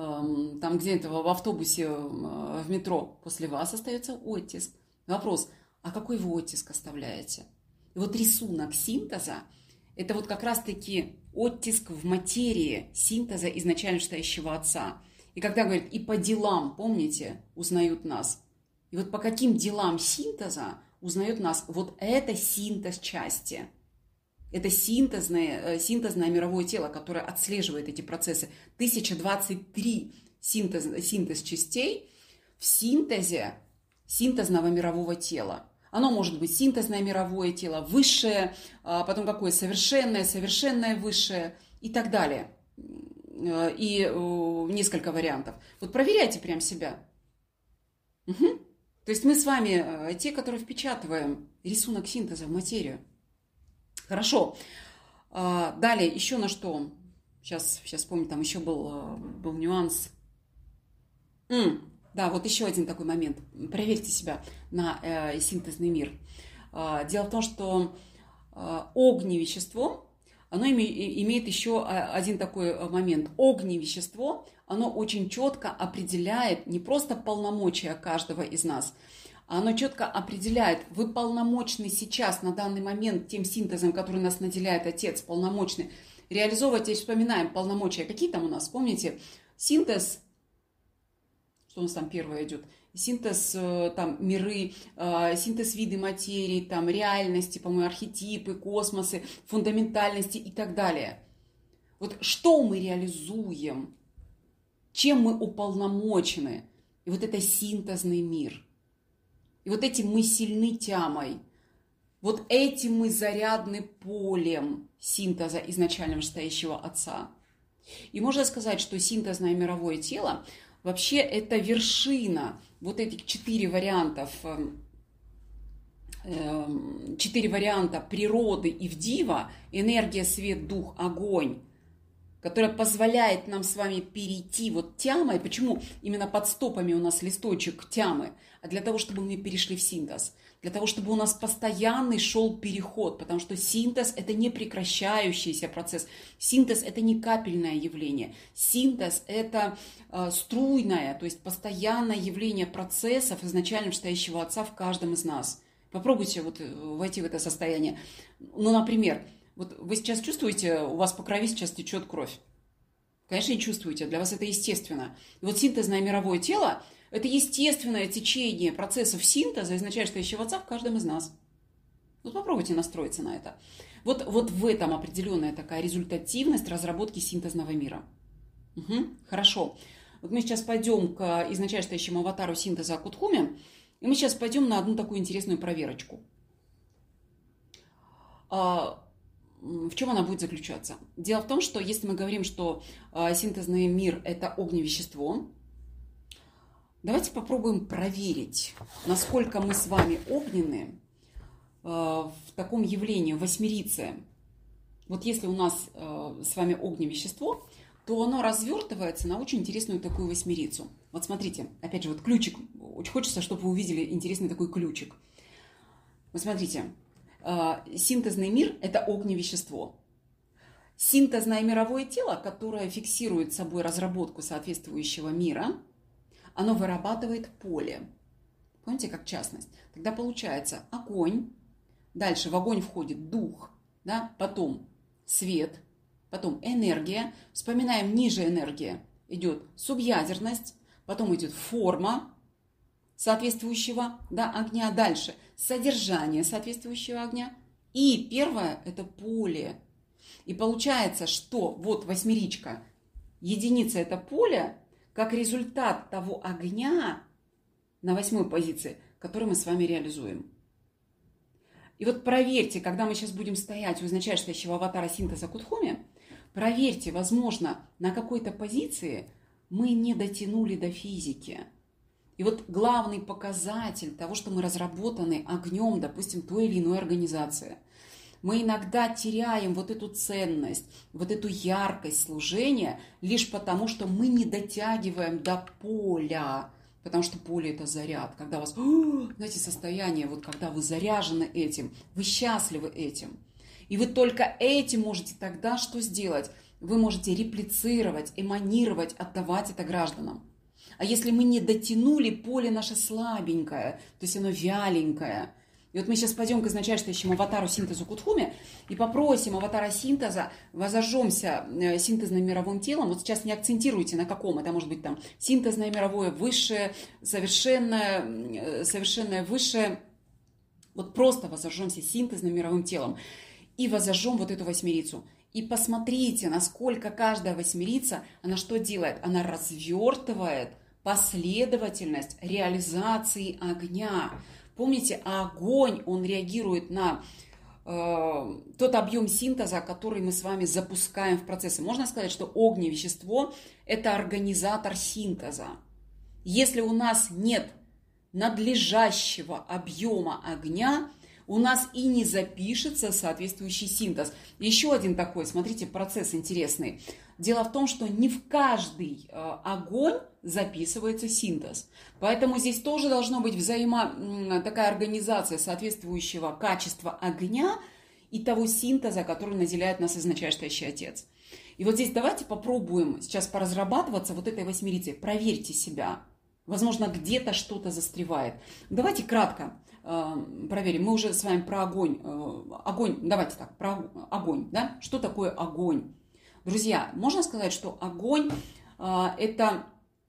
там где-то в автобусе, в метро, после вас остается оттиск. Вопрос, а какой вы оттиск оставляете? И вот рисунок синтеза – это вот как раз-таки оттиск в материи синтеза изначально вышестоящего Отца. И когда говорят, и по делам, помните, узнают нас. И вот по каким делам синтеза узнают нас, вот это синтез части. Это синтезное, синтезное мировое тело, которое отслеживает эти процессы. тысяча двадцать три синтез, синтез частей в синтезе синтезного мирового тела. Оно может быть синтезное мировое тело, высшее, потом какое совершенное, совершенное высшее и так далее. И несколько вариантов. Вот проверяйте прям себя. Угу. То есть мы с вами те, которые впечатываем рисунок синтеза в материю. Хорошо. Далее, еще на что? Сейчас, сейчас помню, там еще был, был нюанс. М, да, вот еще один такой момент. Проверьте себя на э, синтезный мир. Дело в том, что э, огневещество, оно име, имеет еще один такой момент. Огневещество, оно очень четко определяет не просто полномочия каждого из нас, оно четко определяет, вы полномочны сейчас, на данный момент, тем синтезом, который нас наделяет Отец, полномочны реализовывать, если вспоминаем полномочия, какие там у нас, помните, синтез, что у нас там первое идет, синтез там миры, синтез виды материи, там реальности, по-моему, архетипы, космосы, фундаментальности и так далее. Вот что мы реализуем, чем мы уполномочены, и вот это синтезный мир. И вот этим мы сильны тямой, вот этим мы зарядны полем синтеза изначально вышестоящего Отца. И можно сказать, что синтезное мировое тело вообще это вершина вот этих четыре вариантов, четыре варианта природы и вдива, энергия, свет, дух, огонь, которая позволяет нам с вами перейти вот тямой. Почему именно под стопами у нас листочек тямы? А для того, чтобы мы перешли в синтез. Для того, чтобы у нас постоянный шел переход. Потому что синтез – это не прекращающийся процесс. Синтез – это не капельное явление. Синтез – это э, струйное, то есть постоянное явление процессов изначально вышестоящего Отца в каждом из нас. Попробуйте вот войти в это состояние. Ну, например, вот вы сейчас чувствуете, у вас по крови сейчас течет кровь? Конечно, не чувствуете, для вас это естественно. И вот синтезное мировое тело – это естественное течение процессов синтеза изначально стоящего Отца в каждом из нас. Вот попробуйте настроиться на это. Вот, вот в этом определенная такая результативность разработки синтезного мира. Угу, хорошо. Вот мы сейчас пойдем к изначально стоящему аватару синтеза Акутхуме, и мы сейчас пойдем на одну такую интересную проверочку. В чем она будет заключаться? Дело в том, что если мы говорим, что синтезный мир – это огневещество, давайте попробуем проверить, насколько мы с вами огненные в таком явлении, в восьмерице. Вот если у нас с вами огневещество, то оно развертывается на очень интересную такую восьмерицу. Вот смотрите, опять же, вот ключик. Очень хочется, чтобы вы увидели интересный такой ключик. Вот смотрите, синтезный мир – это огневещество. Синтезное мировое тело, которое фиксирует собой разработку соответствующего мира, оно вырабатывает поле. Помните, как частность? Тогда получается огонь, дальше в огонь входит дух, да? Потом свет, потом энергия. Вспоминаем, ниже энергия идет субъядерность, потом идет форма соответствующего, да, огня, дальше содержание соответствующего огня. И первое – это поле. И получается, что вот восьмеричка, единица – это поле, как результат того огня на восьмой позиции, который мы с вами реализуем. И вот проверьте, когда мы сейчас будем стоять у изначально стоящего аватара синтеза Кудхоми, проверьте, возможно, на какой-то позиции мы не дотянули до физики. И вот главный показатель того, что мы разработаны огнем, допустим, той или иной организации, мы иногда теряем вот эту ценность, вот эту яркость служения лишь потому, что мы не дотягиваем до поля. Потому что поле – это заряд. Когда у вас, знаете, состояние, вот когда вы заряжены этим, вы счастливы этим. И вы только этим можете тогда что сделать? Вы можете реплицировать, эманировать, отдавать это гражданам. А если мы не дотянули, поле наше слабенькое, то есть оно вяленькое. И вот мы сейчас пойдем к изначально стоящему аватару синтезу Кудхоми и попросим аватара синтеза, возожжемся синтезным мировым телом. Вот сейчас не акцентируйте на каком, это может быть там синтезное мировое, высшее, совершенное, совершенное высшее. Вот просто возожжемся синтезным мировым телом и возожжем вот эту восьмерицу. И посмотрите, насколько каждая восьмерица, она что делает? Она развертывает последовательность реализации огня. Помните, огонь, он реагирует на э, тот объем синтеза, который мы с вами запускаем в процессы. Можно сказать, что огневещество – это организатор синтеза. Если у нас нет надлежащего объема огня, у нас и не запишется соответствующий синтез. Еще один такой, смотрите, процесс интересный. Дело в том, что не в каждый э, огонь записывается синтез. Поэтому здесь тоже должно быть взаимо такая организация соответствующего качества огня и того синтеза, который наделяет нас изначально стоящий Отец. И вот здесь давайте попробуем сейчас поразрабатываться вот этой восьмерицей. Проверьте себя. Возможно, где-то что-то застревает. Давайте кратко э, проверим. Мы уже с вами про огонь. Э, огонь, давайте так, про огонь. Да? Что такое огонь? Друзья, можно сказать, что огонь э, это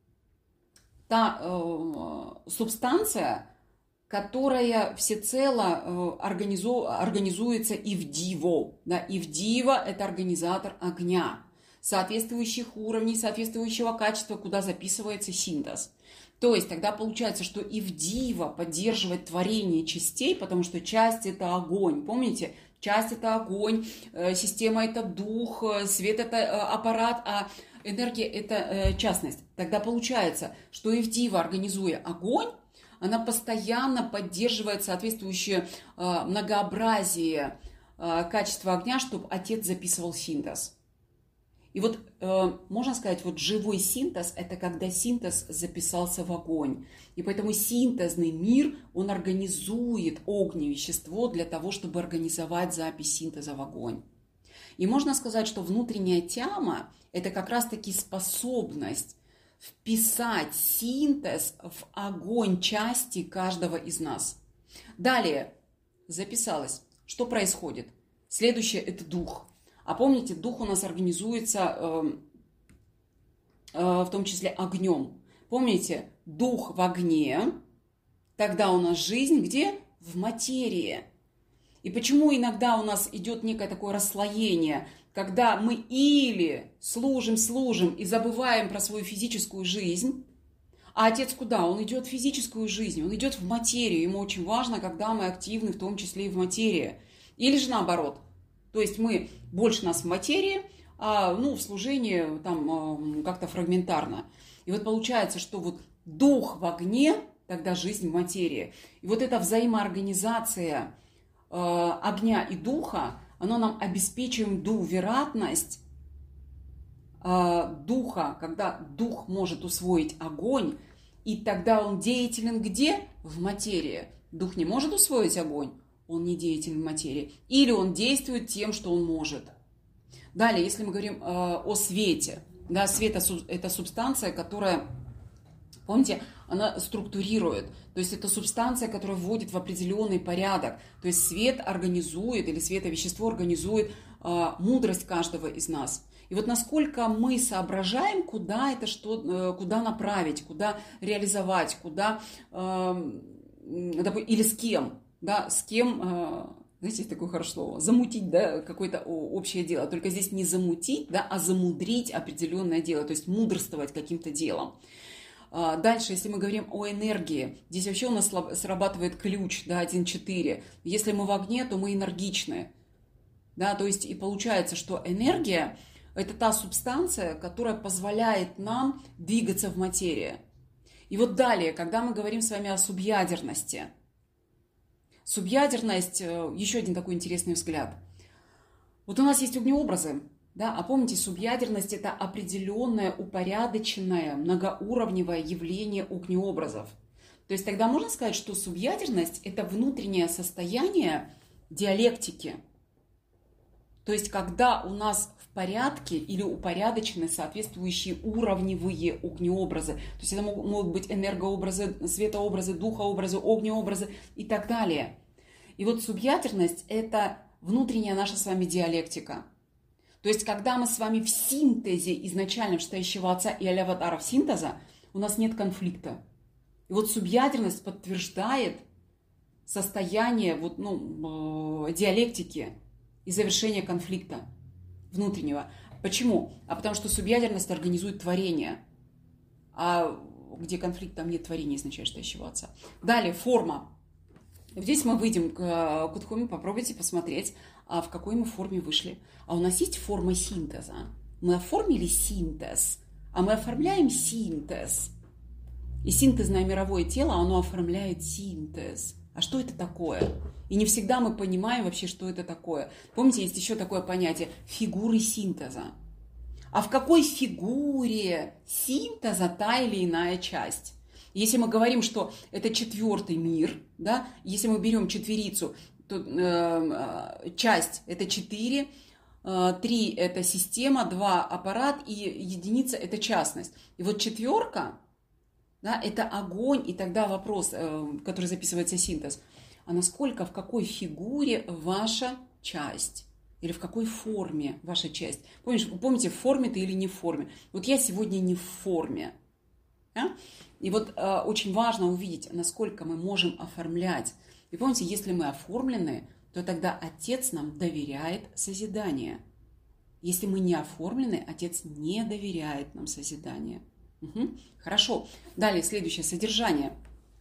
та э, субстанция, которая всецело э, организу, организуется ивдиво. Да? Ивдиво – это организатор огня, соответствующих уровней, соответствующего качества, куда записывается синтез. То есть тогда получается, что ивдива поддерживает творение частей, потому что часть – это огонь. Помните? Часть – это огонь, э, система – это дух, э, свет – это э, аппарат, а энергия – это э, частность. Тогда получается, что ивдива, организуя огонь, она постоянно поддерживает соответствующее э, многообразие э, качества огня, чтобы Отец записывал синтез. И вот э, можно сказать, вот живой синтез – это когда синтез записался в огонь. И поэтому синтезный мир, он организует огневещество для того, чтобы организовать запись синтеза в огонь. И можно сказать, что внутренняя тяма – это как раз-таки способность вписать синтез в огонь части каждого из нас. Далее записалось. Что происходит? Следующее – это дух. А помните, дух у нас организуется э, э, в том числе огнем. Помните, дух в огне, тогда у нас жизнь где? В материи. И почему иногда у нас идет некое такое расслоение, когда мы или служим-служим и забываем про свою физическую жизнь, а Отец куда? Он идет в физическую жизнь, он идет в материю. Ему очень важно, когда мы активны, в том числе и в материи. Или же наоборот. То есть мы больше нас в материи, а ну, в служении там как-то фрагментарно. И вот получается, что вот дух в огне, тогда жизнь в материи. И вот эта взаимоорганизация э, огня и духа, она нам обеспечивает дувератность духа, когда дух может усвоить огонь, и тогда он деятелен где? В материи. Дух не может усвоить огонь, он не деятелен в материи. Или он действует тем, что он может. Далее, если мы говорим о свете, да, свет – это субстанция, которая, помните, она структурирует. То есть это субстанция, которая вводит в определенный порядок. То есть свет организует, или световещество организует э, мудрость каждого из нас. И вот насколько мы соображаем, куда это что, э, куда направить, куда реализовать, куда, э, или с кем, да, с кем, э, знаете, есть такое хорошее слово, замутить, да, какое-то общее дело. Только здесь не замутить, да, а замудрить определенное дело, то есть мудрствовать каким-то делом. Дальше, если мы говорим о энергии, здесь вообще у нас срабатывает ключ, да, один четыре. Если мы в огне, то мы энергичны. Да, то есть и получается, что энергия – это та субстанция, которая позволяет нам двигаться в материи. И вот далее, когда мы говорим с вами о субъядерности. Субъядерность – еще один такой интересный взгляд. Вот у нас есть огнеобразы. Да, а помните, субъядерность – это определенное, упорядоченное, многоуровневое явление огнеобразов. То есть тогда можно сказать, что субъядерность – это внутреннее состояние диалектики. То есть когда у нас в порядке или упорядочены соответствующие уровневые огнеобразы. То есть это могут быть энергообразы, светообразы, духообразы, огнеобразы и так далее. И вот субъядерность – это внутренняя наша с вами диалектика. То есть, когда мы с вами в синтезе изначально вышестоящего отца и аватаров синтеза, у нас нет конфликта. И вот субъядерность подтверждает состояние вот, ну, диалектики и завершения конфликта внутреннего. Почему? А потому что субъядерность организует творение. А где конфликт, там нет творения изначально вышестоящего отца. Далее, форма. Здесь мы выйдем к Кудхуме, попробуйте посмотреть, а в какой мы форме вышли. А у нас есть форма синтеза. Мы оформили синтез, а мы оформляем синтез. И синтезное мировое тело, оно оформляет синтез. А что это такое? И не всегда мы понимаем вообще, что это такое. Помните, есть еще такое понятие – фигуры синтеза. А в какой фигуре синтеза та или иная часть? Если мы говорим, что это четвертый мир, да, если мы берем четверицу, то э, часть – это четыре, э, три – это система, два – аппарат, и единица – это частность. И вот четверка, да, это огонь, и тогда вопрос, э, который записывается синтез, а насколько, в какой фигуре ваша часть? Или в какой форме ваша часть? Помнишь, помните, в форме ты или не в форме? Вот я сегодня не в форме. Да? И вот э, очень важно увидеть, насколько мы можем оформлять. И помните, если мы оформлены, то тогда Отец нам доверяет созидание. Если мы не оформлены, Отец не доверяет нам созидание. Угу. Хорошо. Далее, следующее, содержание.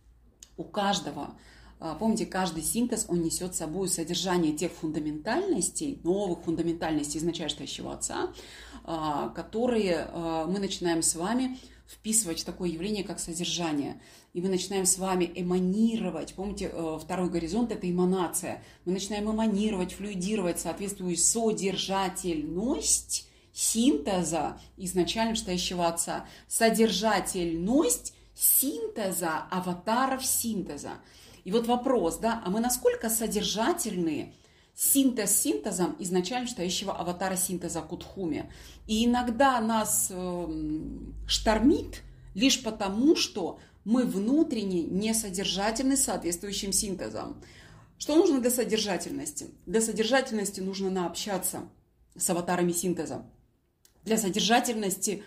У каждого, э, помните, каждый синтез, он несет с собой содержание тех фундаментальностей, новых фундаментальностей изначально вышестоящего Отца, э, которые э, мы начинаем с вами вписывать в такое явление, как содержание. И мы начинаем с вами эманировать. Помните, второй горизонт – это эманация. Мы начинаем эманировать, флюидировать соответствующую содержательность синтеза изначально вышестоящего Отца. Содержательность синтеза аватаров синтеза. И вот вопрос, да, а мы насколько содержательные? Синтез синтезом изначально вышестоящего аватара синтеза Кудхуме. И иногда нас э, штормит лишь потому, что мы внутренне не содержательны соответствующим синтезом. Что нужно для содержательности? Для содержательности нужно наобщаться с аватарами синтеза. Для содержательности,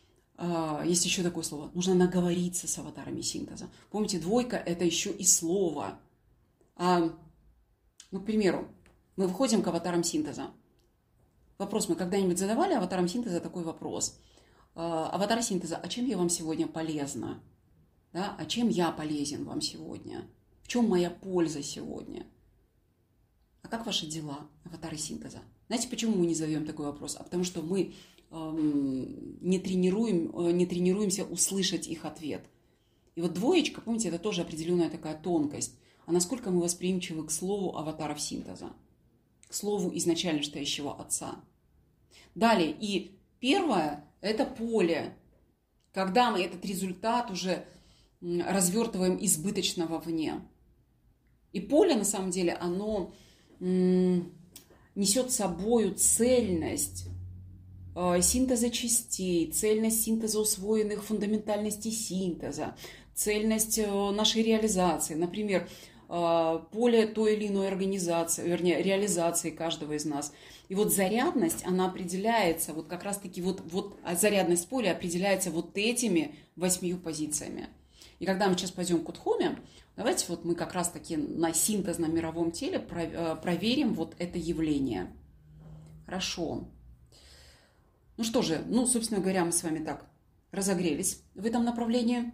э, есть еще такое слово, нужно наговориться с аватарами синтеза. Помните, двойка – это еще и слово. А, ну, к примеру, мы выходим к аватарам синтеза. Вопрос, мы когда-нибудь задавали аватарам синтеза такой вопрос? Аватары синтеза, а чем я вам сегодня полезна? Да? А чем я полезен вам сегодня? В чем моя польза сегодня? А как ваши дела, аватары синтеза? Знаете, почему мы не задаем такой вопрос? А потому что мы эм, не, тренируем, не тренируемся услышать их ответ. И вот двоечка, помните, это тоже определенная такая тонкость. А насколько мы восприимчивы к слову аватаров синтеза? К слову изначально вышестоящего Отца. Далее, и Первое – это поле, когда мы этот результат уже развертываем избыточно вовне. И поле, на самом деле, оно несет с собой цельность синтеза частей, цельность синтеза усвоенных фундаментальностей синтеза, цельность нашей реализации. Например, поле той или иной организации, вернее, реализации каждого из нас. И вот зарядность, она определяется, вот как раз-таки вот, вот зарядность поля определяется вот этими восьмию позициями. И когда мы сейчас пойдем к Удхоме, давайте вот мы как раз-таки на синтезном мировом теле проверим вот это явление. Хорошо. Ну что же, ну, собственно говоря, мы с вами так разогрелись в этом направлении.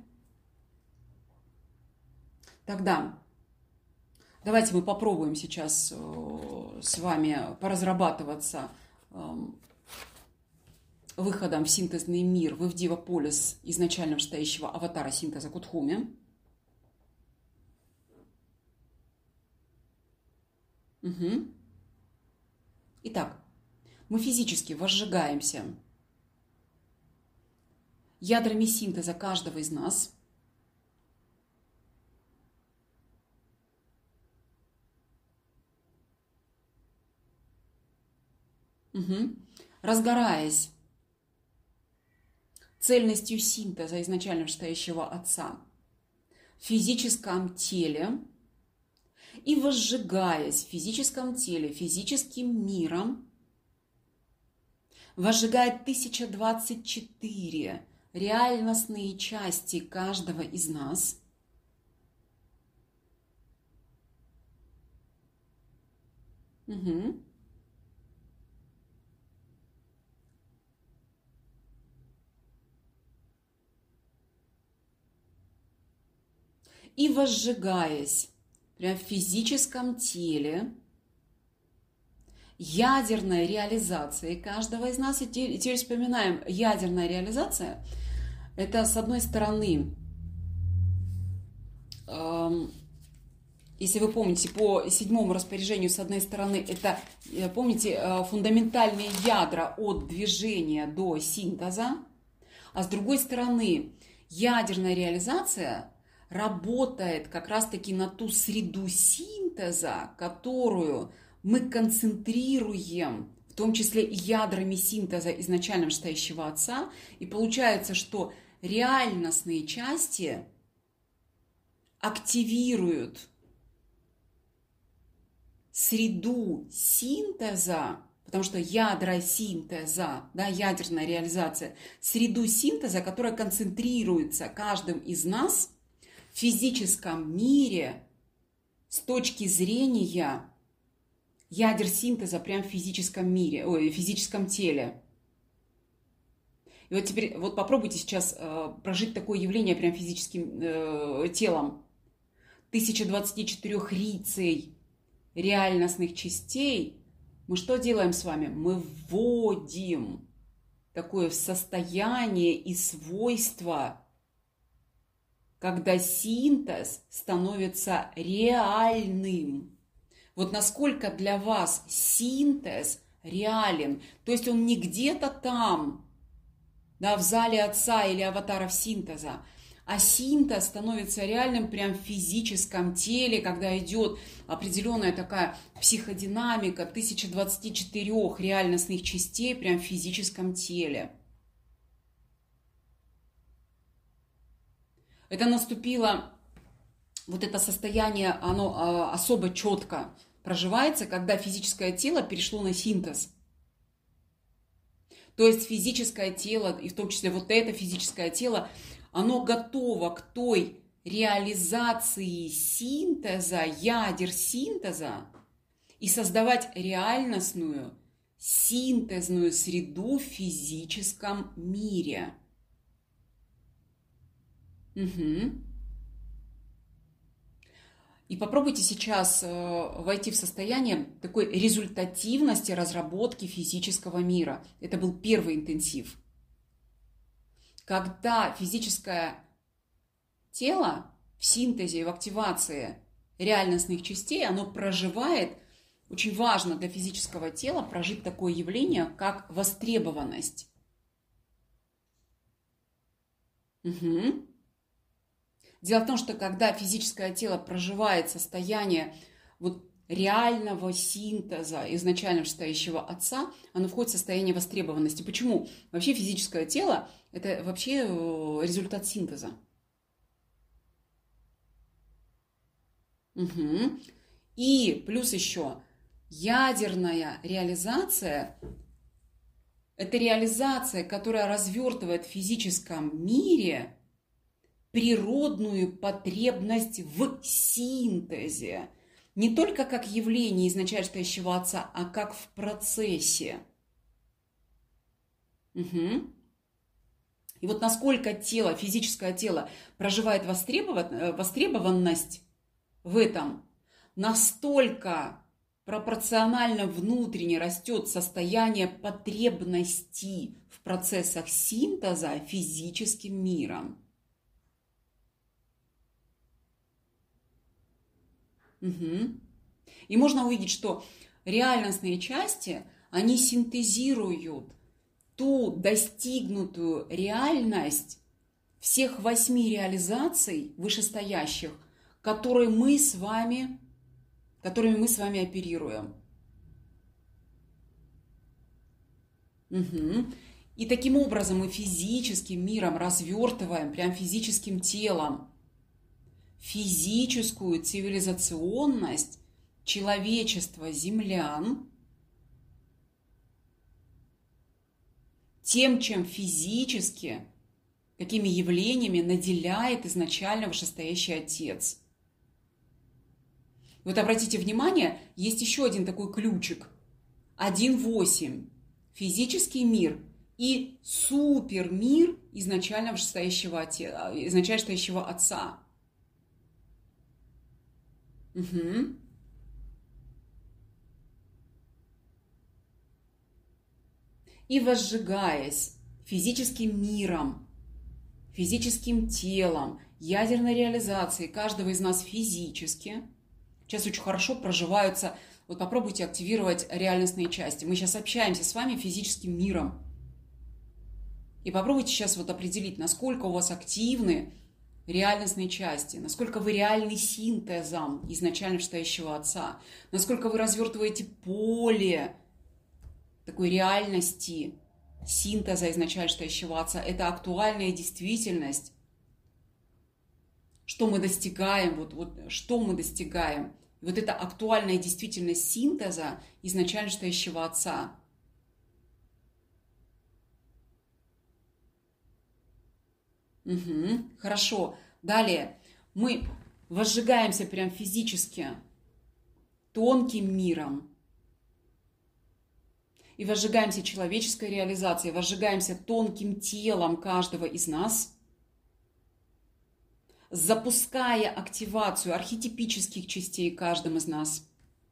Тогда давайте мы попробуем сейчас с вами поразрабатываться выходом в синтезный мир в Ивдива полис изначально стоящего аватара синтеза к Удхоме. Угу. Итак, мы физически возжигаемся ядрами синтеза каждого из нас. Угу. Разгораясь цельностью синтеза изначально стоящего Отца в физическом теле и возжигаясь в физическом теле, физическим миром, возжигает тысяча двадцать четыре реальностные части каждого из нас. Угу. И возжигаясь прямо в физическом теле ядерной реализации каждого из нас. И теперь вспоминаем, ядерная реализация – это, с одной стороны, э, если вы помните, по седьмому распоряжению, с одной стороны, это, помните, э, фундаментальные ядра от движения до синтеза, а с другой стороны, ядерная реализация работает как раз-таки на ту среду синтеза, которую мы концентрируем, в том числе и ядрами синтеза изначально стоящего Отца. И получается, что реальностные части активируют среду синтеза, потому что ядра синтеза, да, ядерная реализация, среду синтеза, которая концентрируется каждым из нас в физическом мире с точки зрения ядер синтеза прямо в физическом мире, ой, в физическом теле. И вот теперь вот попробуйте сейчас э, прожить такое явление прямо физическим э, телом. тысяча двадцать четыре рицей реальностных частей. Мы что делаем с вами? Мы вводим такое состояние и свойство, когда синтез становится реальным. Вот насколько для вас синтез реален. То есть он не где-то там, да, в зале Отца или аватаров синтеза, а синтез становится реальным прямо в физическом теле, когда идет определенная такая психодинамика тысяча двадцать четыре реальностных частей прямо в физическом теле. Это наступило, вот это состояние, оно особо четко проживается, когда физическое тело перешло на синтез. То есть физическое тело, и в том числе вот это физическое тело, оно готово к той реализации синтеза, ядер синтеза, и создавать реальностную синтезную среду в физическом мире. Угу. И попробуйте сейчас войти в состояние такой результативности разработки физического мира. Это был первый интенсив. Когда физическое тело в синтезе, в активации реальностных частей, оно проживает, очень важно для физического тела прожить такое явление, как востребованность. Угу. Дело в том, что когда физическое тело проживает состояние вот реального синтеза изначально вышестоящего отца, оно входит в состояние востребованности. Почему? Вообще физическое тело – это вообще результат синтеза. Угу. И плюс еще ядерная реализация – это реализация, которая развертывает в физическом мире природную потребность в синтезе. Не только как явление изначально стоящего отца, а как в процессе. Угу. И вот насколько тело, физическое тело проживает востребованность в этом, настолько пропорционально внутренне растет состояние потребности в процессах синтеза физическим миром. Угу. И можно увидеть, что реальностные части, они синтезируют ту достигнутую реальность всех восьми реализаций вышестоящих, которые мы с вами, которыми мы с вами оперируем. Угу. И таким образом мы физическим миром развертываем, прям физическим телом, физическую цивилизационность человечества землян тем, чем физически, какими явлениями наделяет изначально вышестоящий отец. Вот обратите внимание, есть еще один такой ключик. один восемь. Физический мир и супермир изначально вышестоящего отца, изначально стоящего отца. Угу. И возжигаясь физическим миром, физическим телом, ядерной реализацией каждого из нас физически, сейчас очень хорошо проживаются, вот попробуйте активировать реальностные части. Мы сейчас общаемся с вами физическим миром. И попробуйте сейчас вот определить, насколько у вас активны реальностные части, насколько вы реальны синтезом изначально вышестоящего отца, насколько вы развертываете поле такой реальности синтеза изначально вышестоящего отца. Это актуальная действительность. Что мы достигаем, вот, вот что мы достигаем. И вот это актуальная действительность синтеза изначально вышестоящего отца. Угу, хорошо. Далее мы возжигаемся прям физически тонким миром. И возжигаемся человеческой реализацией, возжигаемся тонким телом каждого из нас, запуская активацию архетипических частей каждым из нас.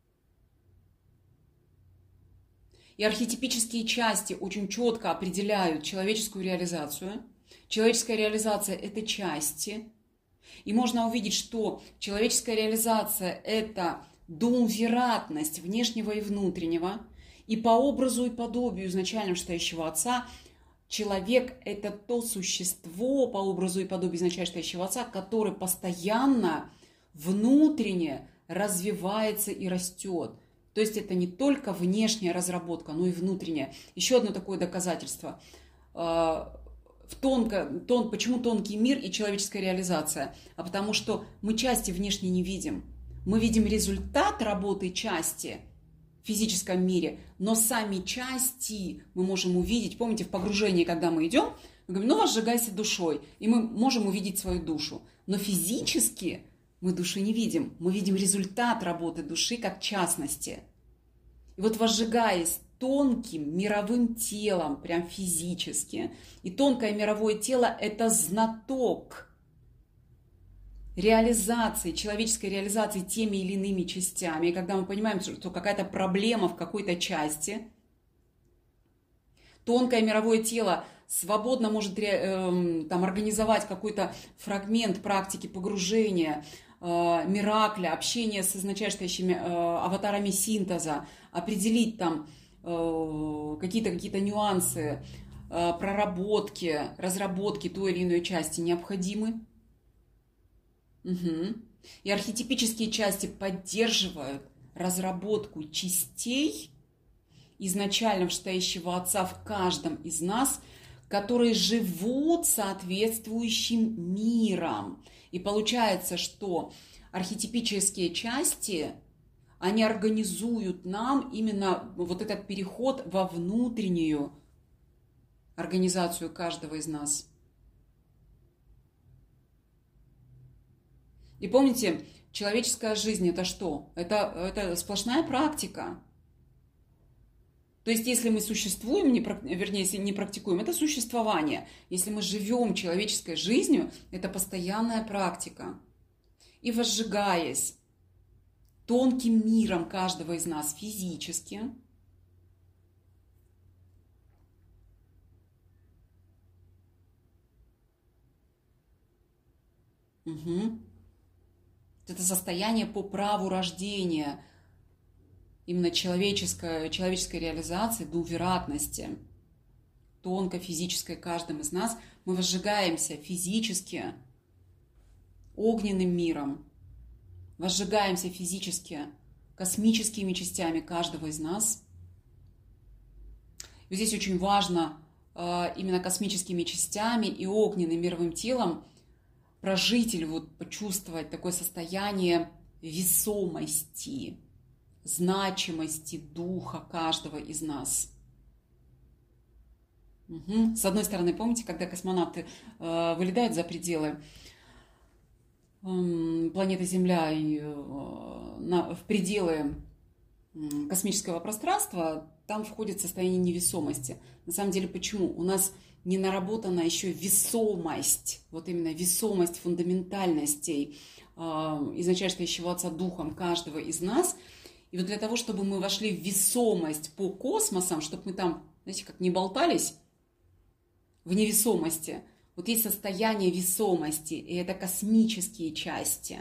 И архетипические части очень четко определяют человеческую реализацию. Человеческая реализация – это части. И можно увидеть, что человеческая реализация – это дуумвиратность внешнего и внутреннего. И по образу и подобию изначально вышестоящего отца человек – это то существо по образу и подобию изначально вышестоящего отца, который постоянно внутренне развивается и растет. То есть это не только внешняя разработка, но и внутренняя. Еще одно такое доказательство. В тонко, тон, почему тонкий мир и человеческая реализация? А потому что мы части внешне не видим. Мы видим результат работы части в физическом мире, но сами части мы можем увидеть. Помните, в погружении, когда мы идем, мы говорим, ну, возжигайся душой, и мы можем увидеть свою душу. Но физически мы души не видим. Мы видим результат работы души как частности. И вот возжигаясь тонким мировым телом, прям физически, и тонкое мировое тело – это знаток реализации, человеческой реализации теми или иными частями. И когда мы понимаем, что какая-то проблема в какой-то части, тонкое мировое тело свободно может э, там, организовать какой-то фрагмент практики погружения, э, миракля, общения с изначально стоящими э, аватарами синтеза, определить там э, какие-то какие-то нюансы, проработки, разработки той или иной части необходимы. Угу. И архетипические части поддерживают разработку частей изначально вышестоящего Отца в каждом из нас, которые живут соответствующим миром. И получается, что архетипические части, они организуют нам именно вот этот переход во внутреннюю организацию каждого из нас. И помните, человеческая жизнь – это что? Это, это сплошная практика. То есть, если мы существуем, не, вернее, если не практикуем, это существование. Если мы живем человеческой жизнью, это постоянная практика. И возжигаясь тонким миром каждого из нас физически, угу. это состояние по праву рождения, именно человеческой, человеческой реализации, дувератности, тонко физической каждым из нас, мы возжигаемся физически огненным миром, возжигаемся физически космическими частями каждого из нас. И здесь очень важно именно космическими частями и огненным мировым телом прожить или вот почувствовать такое состояние весомости, значимости духа каждого из нас. Угу. С одной стороны, помните, когда космонавты э, вылетают за пределы э, планеты Земля и э, на, в пределы э, космического пространства, там входит состояние невесомости. На самом деле, почему? У нас не наработана еще весомость, вот именно весомость фундаментальностей э, изначально стоящего Отца Духом каждого из нас. И вот для того, чтобы мы вошли в весомость по космосам, чтобы мы там, знаете, как не болтались в невесомости, вот есть состояние весомости, и это космические части.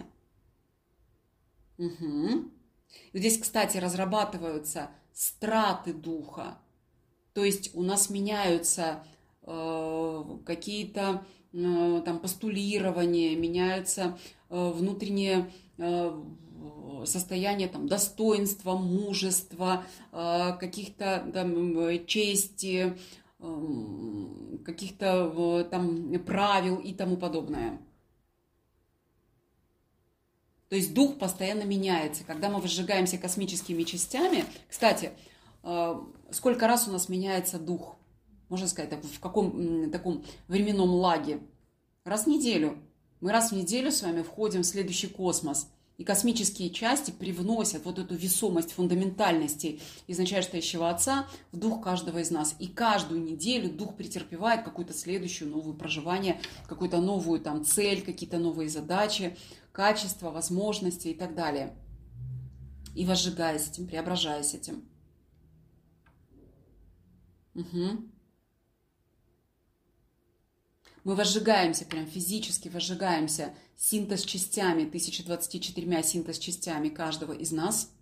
Угу. И здесь, кстати, разрабатываются страты духа, то есть у нас меняются э, какие-то э, там постулирования, меняются э, внутренние э, состояние там, достоинства, мужества, каких-то там, чести, каких-то там правил и тому подобное. То есть дух постоянно меняется. Когда мы возжигаемся космическими частями, кстати, сколько раз у нас меняется дух? Можно сказать, в каком таком временном лаге? Раз в неделю. Мы раз в неделю с вами входим в следующий космос. И космические части привносят вот эту весомость фундаментальности изначально стоящего Отца в дух каждого из нас. И каждую неделю дух претерпевает какую-то следующую новую проживание, какую-то новую там цель, какие-то новые задачи, качества, возможности и так далее. И возжигаясь этим, преображаясь этим. Угу. Мы возжигаемся, прям физически возжигаемся синтез частями, тысяча двадцатью четырьмя синтез частями каждого из нас.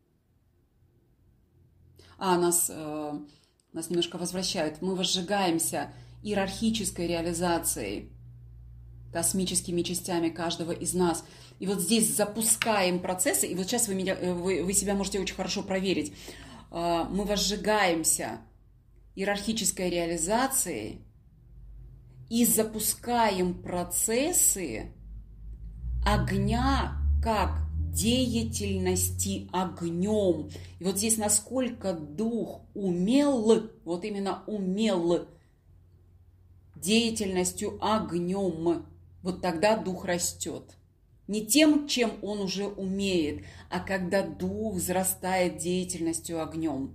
А, нас, э, нас немножко возвращают. Мы возжигаемся иерархической реализацией, космическими частями каждого из нас. И вот здесь запускаем процессы, и вот сейчас вы, меня, вы, вы себя можете очень хорошо проверить. Э, мы возжигаемся иерархической реализацией, и запускаем процессы огня как деятельности огнем. И вот здесь насколько дух умел, вот именно умел деятельностью огнем, вот тогда дух растет. Не тем, чем он уже умеет, а когда дух взрастает деятельностью огнем.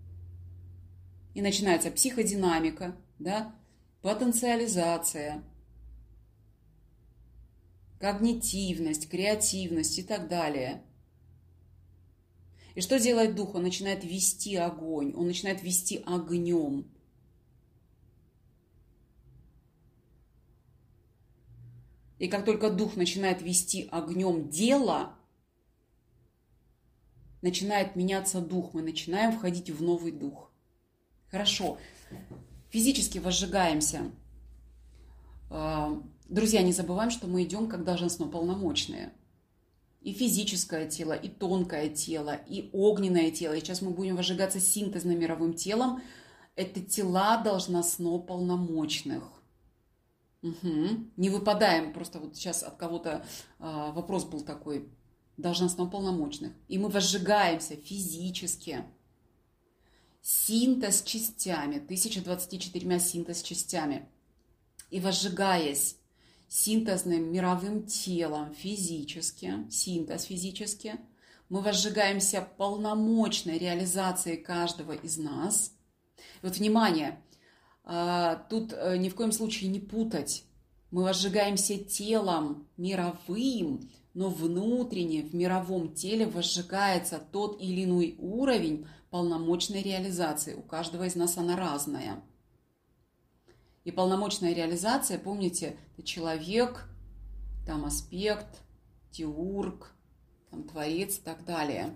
И начинается психодинамика, да, потенциализация, когнитивность, креативность и так далее. И что делает дух? Он начинает вести огонь, он начинает вести огнем. И как только дух начинает вести огнем дело, начинает меняться дух, мы начинаем входить в новый дух. Хорошо. Физически возжигаемся. Друзья, не забываем, что мы идем как должностно полномочные. И физическое тело, и тонкое тело, и огненное тело. И сейчас мы будем возжигаться синтезно-мировым телом. Это тела должностно полномочных. Угу. Не выпадаем, просто вот сейчас от кого-то а, вопрос был такой, должностно полномочных. И мы возжигаемся физически. Синтез частями, тысяча двадцать четыре синтез частями. И возжигаясь синтезным мировым телом физически, синтез физически, мы возжигаемся полномочной реализацией каждого из нас. Вот внимание, тут ни в коем случае не путать. Мы возжигаемся телом мировым, но внутренне в мировом теле возжигается тот или иной уровень полномочной реализации. У каждого из нас она разная. И полномочная реализация, помните, это человек, там аспект, теург, там творец и так далее.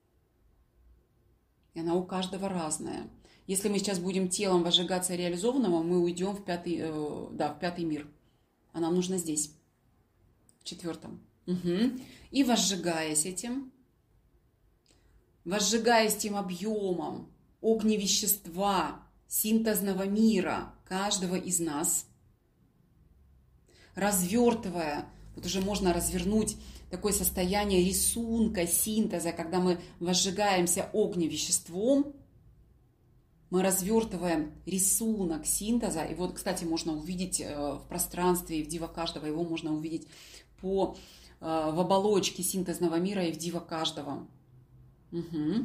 И она у каждого разная. Если мы сейчас будем телом возжигаться реализованного, мы уйдем в пятый, э, да, в пятый мир. А нам нужно здесь, в четвертом. Угу. И возжигаясь этим, возжигаясь тем объемом огневещества, синтезного мира каждого из нас, развертывая, вот уже можно развернуть такое состояние рисунка, синтеза, когда мы возжигаемся огневеществом, мы развертываем рисунок синтеза, и вот, кстати, можно увидеть в пространстве, и в дива каждого, его можно увидеть по, в оболочке синтезного мира и в дива каждого. Угу.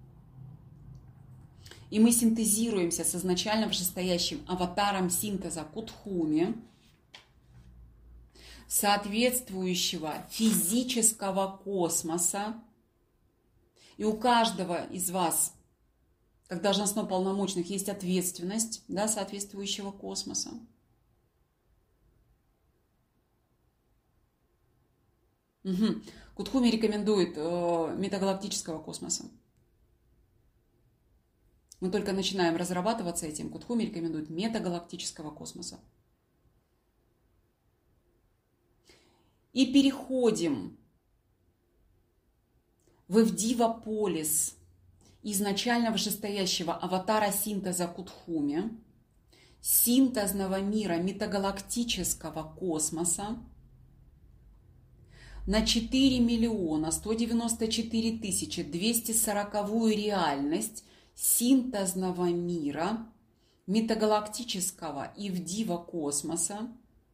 И мы синтезируемся с изначально вышестоящим аватаром синтеза Кутхуми, соответствующего физического космоса. И у каждого из вас, как должностно полномочных, есть ответственность, да, соответствующего космоса. Угу. Кутхуми рекомендует э, метагалактического космоса. Мы только начинаем разрабатываться этим. Кутхуми рекомендует метагалактического космоса. И переходим в Эвдива-полис изначально вышестоящего аватара синтеза Кутхуми, синтезного мира метагалактического космоса на четыре миллиона сто девяносто четыре тысячи двести сороковую реальность синтезного мира, метагалактического и вдива космоса,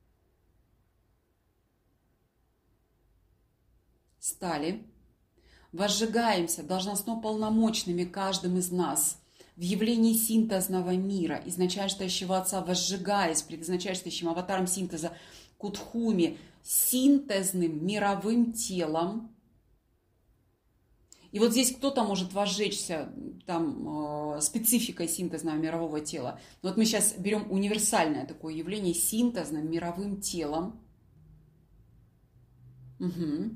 стали, возжигаемся должностно полномочными каждым из нас в явлении синтезного мира, изначально стоящего Отца, возжигаясь пред изначально стоящим аватаром синтеза Кутхуми, синтезным мировым телом. И вот здесь кто-то может возжечься там, э, спецификой синтезного мирового тела. Но вот мы сейчас берем универсальное такое явление синтезным мировым телом. Угу.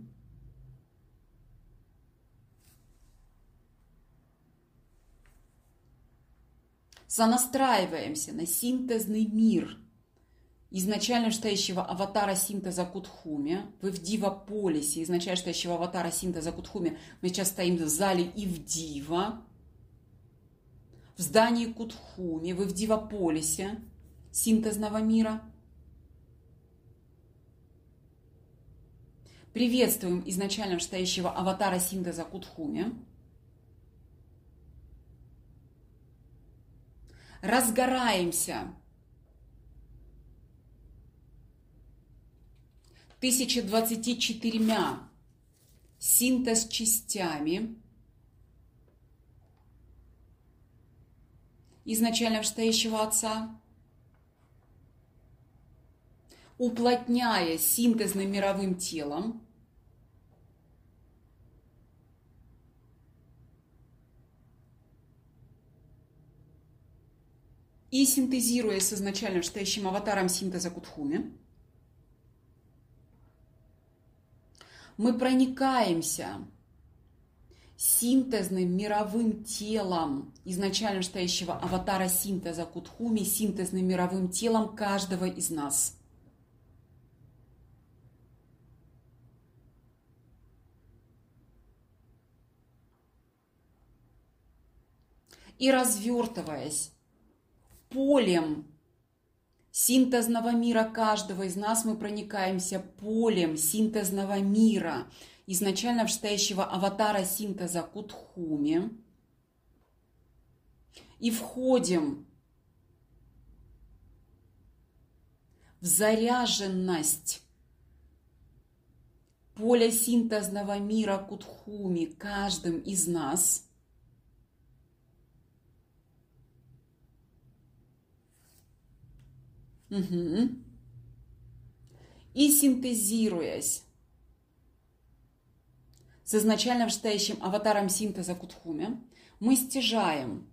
Сонастраиваемся на синтезный мир изначально стоящего аватара синтеза Кутхуми, в Эвдива-полисе изначально стоящего аватара синтеза Кутхуми. Мы сейчас стоим в зале Ивдива, в здании Кутхуми, в Эвдива-полисе синтезного мира. Приветствуем изначально стоящего аватара синтеза Кутхуми. Разгораемся тысяча двадцатью четырьмя синтез частями изначально стоящего Отца, уплотняя синтезным мировым телом, и синтезируя с изначально стоящим аватаром синтеза Кутхуми, мы проникаемся синтезным мировым телом изначально стоящего аватара синтеза Кутхуми, синтезным мировым телом каждого из нас. И развертываясь полем синтезного мира каждого из нас, мы проникаемся полем синтезного мира изначально стоящего аватара синтеза Кутхуми и входим в заряженность поля синтезного мира Кутхуми каждым из нас. Угу. И синтезируясь с изначально стоящим аватаром синтеза Кутхуми, мы стяжаем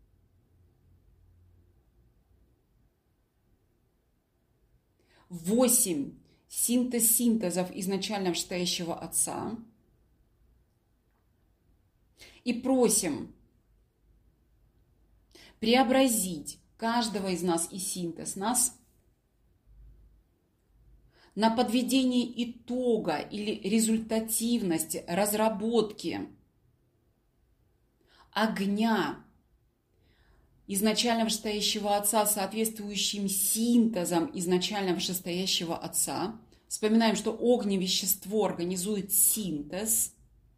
восемь синтез-синтезов изначально стоящего Отца и просим преобразить каждого из нас и синтез нас на подведение итога или результативности разработки огня изначально вышестоящего Отца соответствующим синтезом изначально вышестоящего Отца. Вспоминаем, что огневещество организует синтез.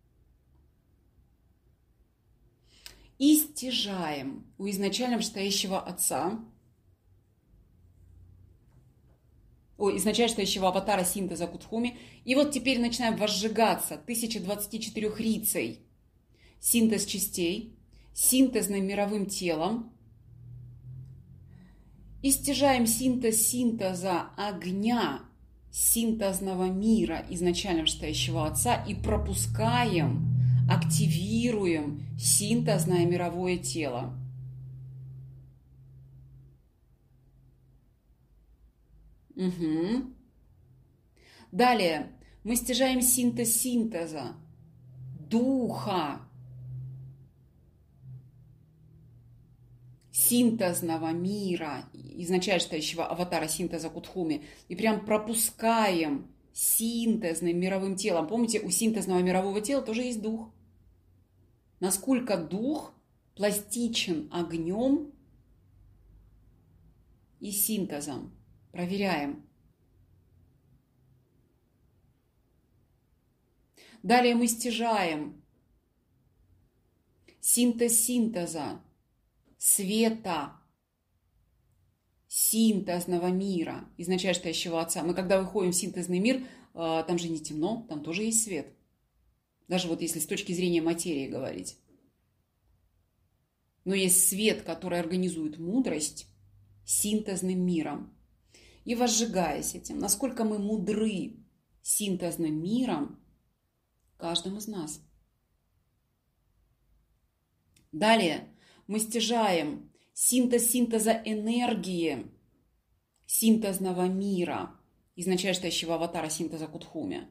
И стяжаем у изначально вышестоящего Отца, о, изначально стоящего аватара синтеза Кутхуми. И вот теперь начинаем возжигаться тысяча двадцать четыре рицей. Синтез частей, синтезным мировым телом. И стяжаем синтез синтеза огня синтезного мира изначально стоящего Отца и пропускаем, активируем синтезное мировое тело. Угу. Далее мы стяжаем синтез синтеза духа синтезного мира, изначально стоящего аватара синтеза Кутхуми, и прям пропускаем синтезным мировым телом. Помните, у синтезного мирового тела тоже есть дух. Насколько дух пластичен огнем и синтезом. Проверяем. Далее мы стяжаем синтез синтеза света синтезного мира, изначально стоящего Отца. Мы когда выходим в синтезный мир, там же не темно, там тоже есть свет. Даже вот если с точки зрения материи говорить. Но есть свет, который организует мудрость синтезным миром. И возжигаясь этим, насколько мы мудры синтезным миром, каждому из нас. Далее мы стяжаем синтез синтеза энергии синтезного мира, изначально стоящего аватара синтеза Кутхуми.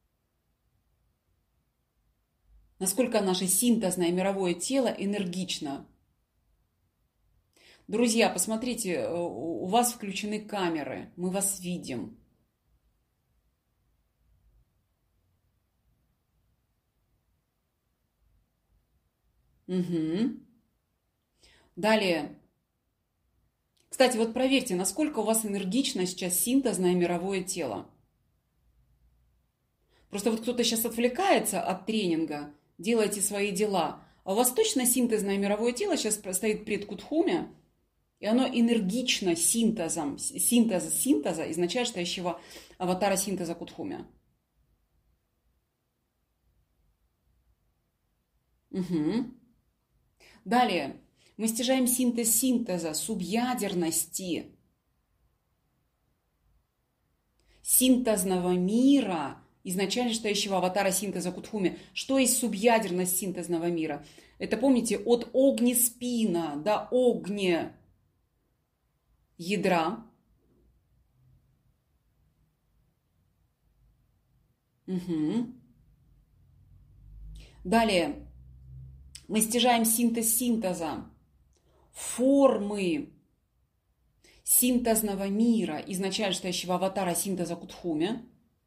Насколько наше синтезное мировое тело энергично. Друзья, посмотрите, у вас включены камеры, мы вас видим. Угу. Далее. Кстати, вот проверьте, насколько у вас энергично сейчас синтезное мировое тело. Просто вот кто-то сейчас отвлекается от тренинга, делайте свои дела. А у вас точно синтезное мировое тело сейчас стоит пред Кутхуми, и оно энергично синтезом, синтез синтеза, изначально стоящего аватара синтеза Кутхуми. Угу. Далее. Мы стяжаем синтез синтеза субъядерности синтезного мира, изначально стоящего аватара синтеза Кутхуми. Что есть субъядерность синтезного мира? Это, помните, от огнеспина до огне ядра. Угу. Далее. Мы стяжаем синтез синтеза, формы синтезного мира, изначально стоящего аватара синтеза Кутхуми.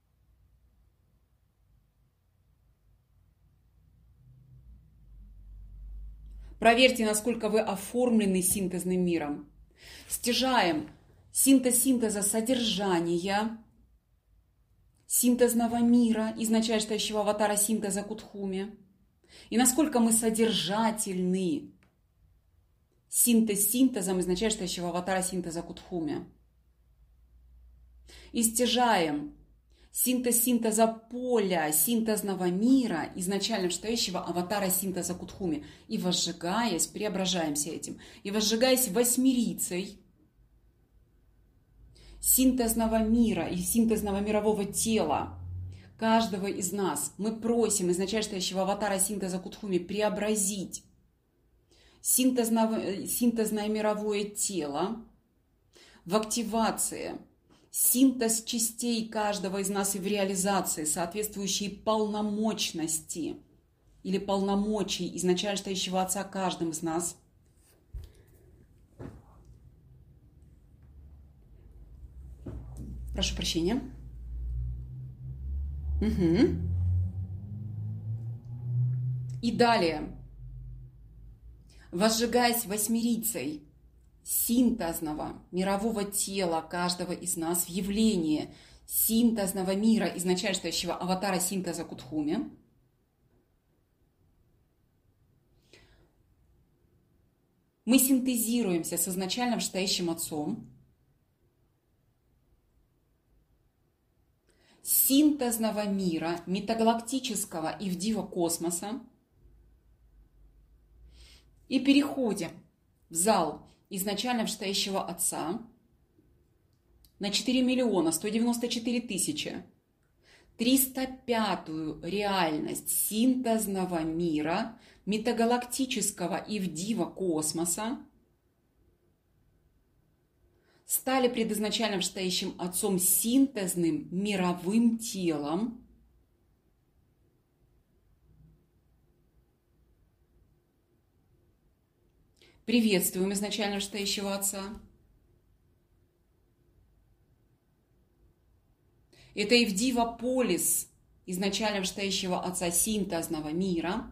Проверьте, насколько вы оформлены синтезным миром. Стяжаем синтез синтеза содержания синтезного мира, изначально стоящего аватара синтеза Кутхуми. И насколько мы содержательны синтез синтезом, изначально стоящего аватара синтеза Кутхуми. И стяжаем синтез синтеза поля синтезного мира, изначально стоящего аватара синтеза Кутхуми. И возжигаясь, преображаемся этим. И возжигаясь восьмерицей синтезного мира и синтезного мирового тела каждого из нас, мы просим изначально стоящего аватара синтеза Кутхуми преобразить синтезное, синтезное мировое тело в активации, синтез частей каждого из нас и в реализации соответствующей полномочности или полномочий изначально стоящего Отца каждым из нас. Прошу прощения. Угу. И далее, возжигаясь восьмерицей синтезного мирового тела каждого из нас в явлении синтезного мира, изначально стоящего аватара синтеза Кутхуми, мы синтезируемся с изначальным стоящим Отцом, синтезного мира, метагалактического и вдива космоса, и переходим в зал изначально стоящего Отца на четыре миллиона сто девяносто четыре тысячи триста пятую реальность синтезного мира, метагалактического и вдива космоса, стали предизначальным стоящим Отцом синтезным мировым телом, приветствуем изначально стоящего Отца. Это Ивдива Полис, изначально стоящего Отца синтезного мира.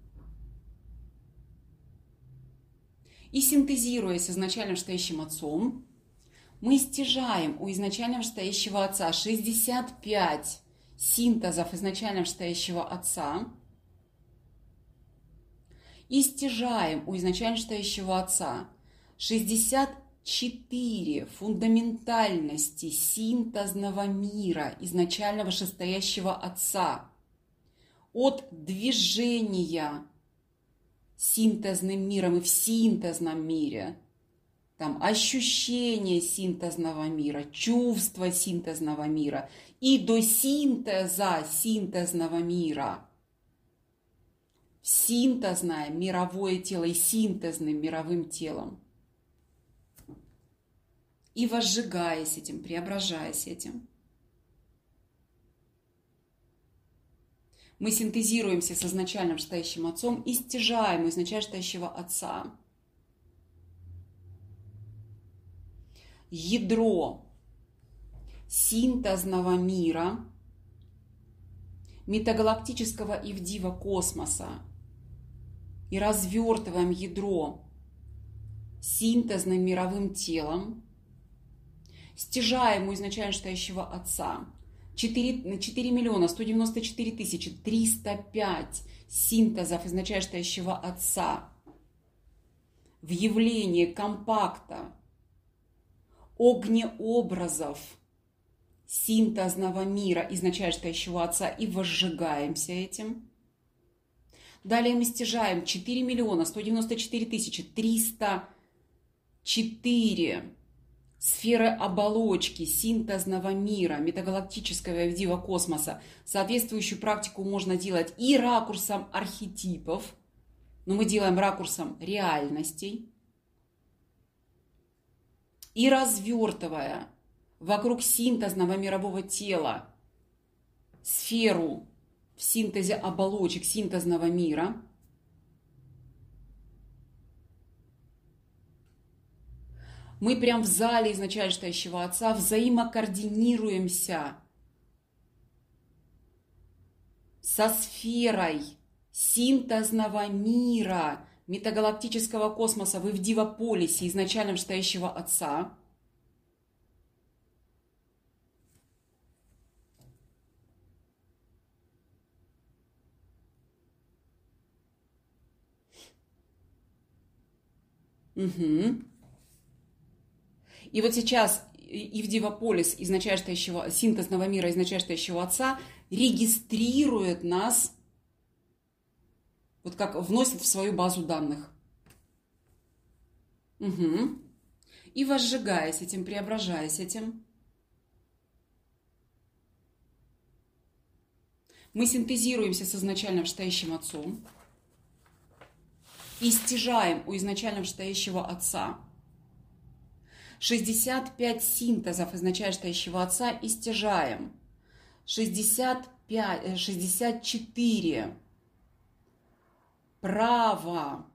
И синтезируя с изначально стоящим Отцом, мы стяжаем у изначально стоящего Отца шестьдесят пять синтезов изначально стоящего Отца. И стяжаем у изначально стоящего Отца шестьдесят четыре фундаментальности синтезного мира изначального шестоящего Отца от движения синтезным миром и в синтезном мире, там ощущение синтезного мира, чувство синтезного мира и до синтеза синтезного мира. Синтезное мировое тело и синтезным мировым телом. И возжигаясь этим, преображаясь этим. Мы синтезируемся с изначальным стоящим Отцом и стяжаем изначально стоящего Отца ядро синтезного мира, метагалактического и вдива космоса, и развертываем ядро синтезным мировым телом, стяжаем у изначально стоящего Отца четыре миллиона сто девяносто четыре тысячи триста пять синтезов изначально стоящего Отца в явлении компакта огнеобразов синтезного мира изначально стоящего Отца и возжигаемся этим. Далее мы стяжаем четыре миллиона сто девяносто четыре тысячи триста четыре сферы оболочки синтезного мира, метагалактического и вдива космоса. Соответствующую практику можно делать и ракурсом архетипов, но мы делаем ракурсом реальностей, и развертывая вокруг синтезного мирового тела сферу в синтезе оболочек синтезного мира, Мы прям в зале изначально стоящего Отца взаимокоординируемся со сферой синтезного мира, метагалактического космоса в Ивдивополисе, изначальном стоящего Отца. Угу. И вот сейчас Ивдивополис, изначально стоящего, синтезного мира, изначально стоящего Отца, регистрирует нас, вот как вносит в свою базу данных. Угу. И возжигаясь этим, преображаясь этим, мы синтезируемся с изначально стоящим Отцом и стяжаем у изначально стоящего Отца шестьдесят пять синтезов изначально стоящего Отца и стяжаем шестьдесят пять, шестьдесят четыре права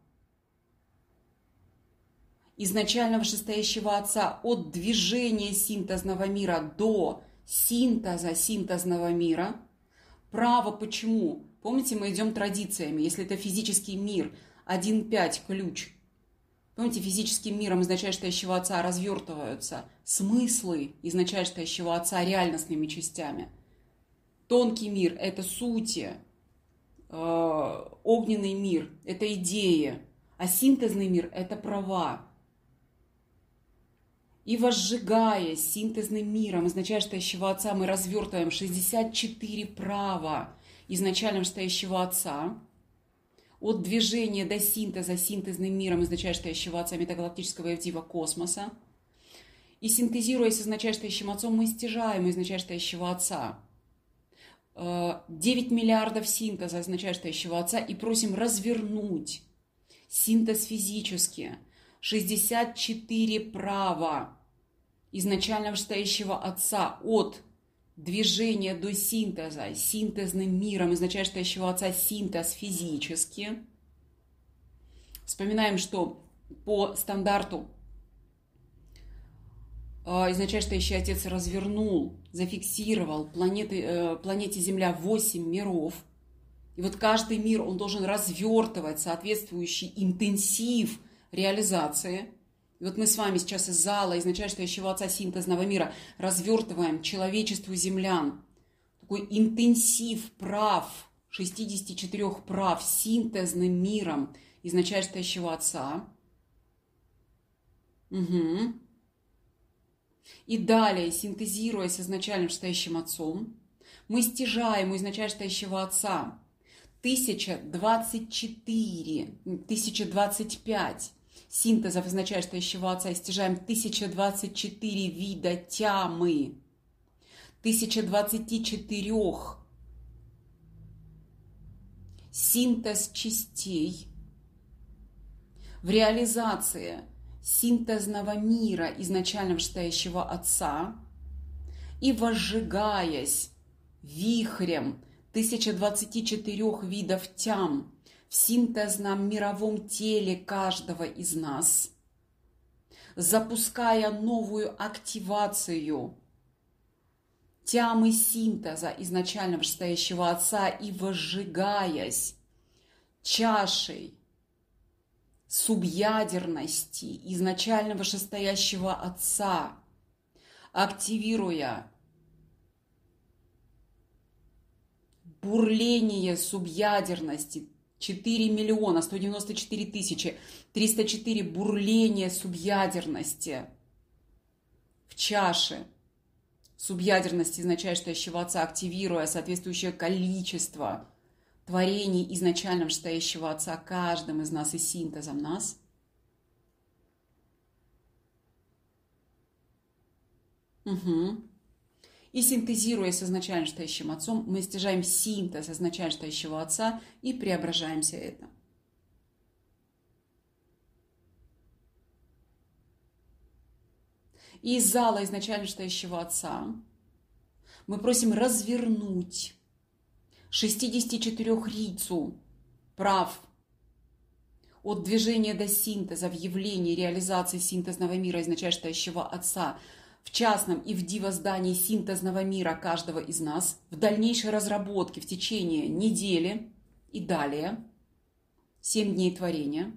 изначального вышестоящего Отца от движения синтезного мира до синтеза синтезного мира. Право почему? Помните, мы идем традициями. Если это физический мир, один пять ключ. Помните, физическим миром изначально стоящего Отца развертываются смыслы изначально стоящего Отца реальностными частями. Тонкий мир – это сути. Огненный мир – это идеи, а синтезный мир – это права. И возжигая синтезным миром изначально стоящего Отца, мы развертываем шестьдесят четыре права изначально стоящего Отца от движения до синтеза синтезным миром изначально стоящего Отца метагалактического Ивдива космоса. И синтезируясь с изначально стоящим Отцом, мы стяжаем изначально стоящего Отца девять миллиардов синтеза изначально стоящего Отца и просим развернуть синтез физически. шестьдесят четыре права изначально стоящего Отца от движения до синтеза синтезным миром изначально стоящего Отца синтез физически. Вспоминаем, что по стандарту изначально стоящий Отец развернул, зафиксировал планеты, планете Земля восемь миров. И вот каждый мир, он должен развертывать соответствующий интенсив реализации. И вот мы с вами сейчас из зала изначально стоящего Отца синтезного мира развертываем человечеству землян такой интенсив прав, шестьдесят четыре прав синтезным миром изначально стоящего Отца. Угу. И далее, синтезируя с изначально стоящим Отцом, мы стяжаем у изначально стоящего Отца тысяча двадцать четыре, тысяча двадцать пять синтезов изначально стоящего Отца и стяжаем тысяча двадцать четыре вида тямы, тысяча двадцать четыре синтез частей в реализации синтезного мира изначально вышестоящего Отца и возжигаясь вихрем тысяча двадцать четыре видов тям в синтезном мировом теле каждого из нас, запуская новую активацию тямы синтеза изначально вышестоящего Отца и возжигаясь чашей субъядерности изначально вышестоящего Отца, активируя бурление субъядерности четыре миллиона сто девяносто четыре тысячи триста четыре бурления субъядерности в чаше субъядерности изначально стоящего Отца, активируя соответствующее количество творений изначально стоящего Отца каждым из нас и синтезом нас. Угу. И синтезируя с изначально стоящим Отцом, мы стяжаем синтез изначально стоящего Отца и преображаемся это. И из зала изначально стоящего Отца мы просим развернуть шестьдесят четыре рицу прав от движения до синтеза в явлении реализации синтезного мира изначального Отца, в частном и в дивоздании синтезного мира каждого из нас, в дальнейшей разработке в течение недели и далее, семь дней творения.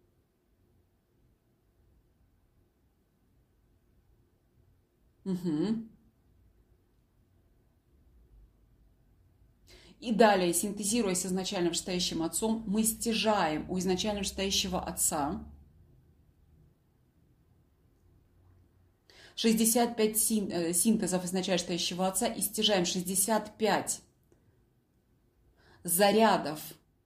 Угу. И далее, синтезируя с изначально вышестоящим Отцом, мы стяжаем у изначально вышестоящего Отца шестьдесят пять синтезов изначально вышестоящего Отца и стяжаем шестьдесят пять зарядов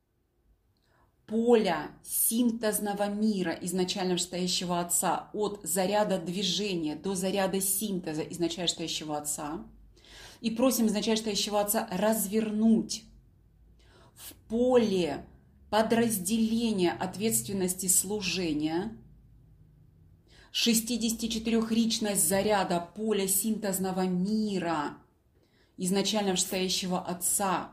поля синтезного мира изначально вышестоящего Отца, от заряда движения до заряда синтеза изначально вышестоящего Отца. И просим изначально вышестоящего Отца развернуть в поле подразделения ответственности служения шестидесятичетырёхричность заряда поля синтезного мира изначально вышестоящего Отца.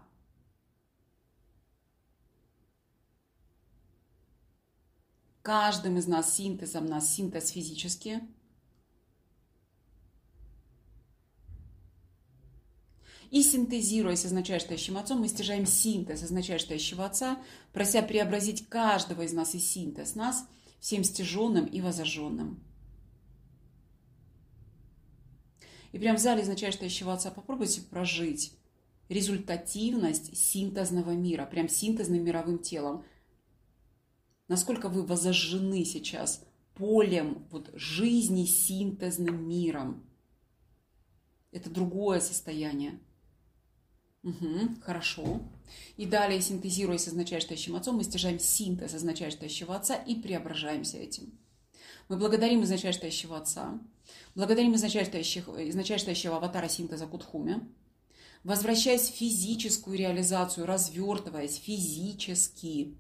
Каждым из нас синтезом, нас синтез физически. И синтезируя с изначально вышестоящим Отцом, мы стяжаем синтез изначально вышестоящего Отца, прося преобразить каждого из нас и синтез нас всем стяженным и возожженным. И прямо в зале изначально вышестоящего Отца попробуйте прожить результативность синтезного мира, прям синтезным мировым телом. Насколько вы возожжены сейчас полем вот, жизни синтезным миром. Это другое состояние. Угу, хорошо. И далее, синтезируя с изначально вышестоящим Отцом, мы стяжаем синтез изначально вышестоящего Отца и преображаемся этим. Мы благодарим изначально вышестоящего Отца, благодарим изначально вышестоящего аватара синтеза Кудхуми, возвращаясь в физическую реализацию, развертываясь физически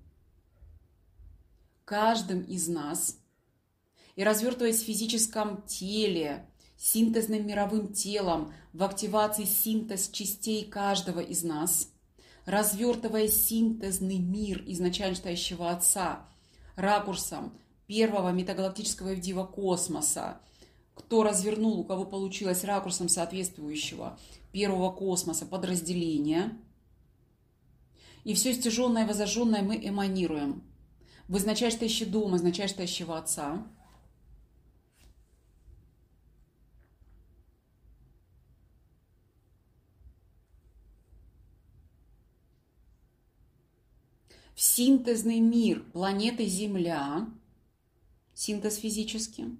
каждым из нас и развертываясь в физическом теле, синтезным мировым телом, в активации синтез частей каждого из нас, развертывая синтезный мир изначально вышестоящего Отца ракурсом первого метагалактического Ивдива космоса. Кто развернул, у кого получилось ракурсом соответствующего первого космоса подразделения. И все стяженное и возожженное мы эманируем в изначально вышестоящий дом изначально вышестоящего Отца. В синтезный мир планеты Земля, синтез физический,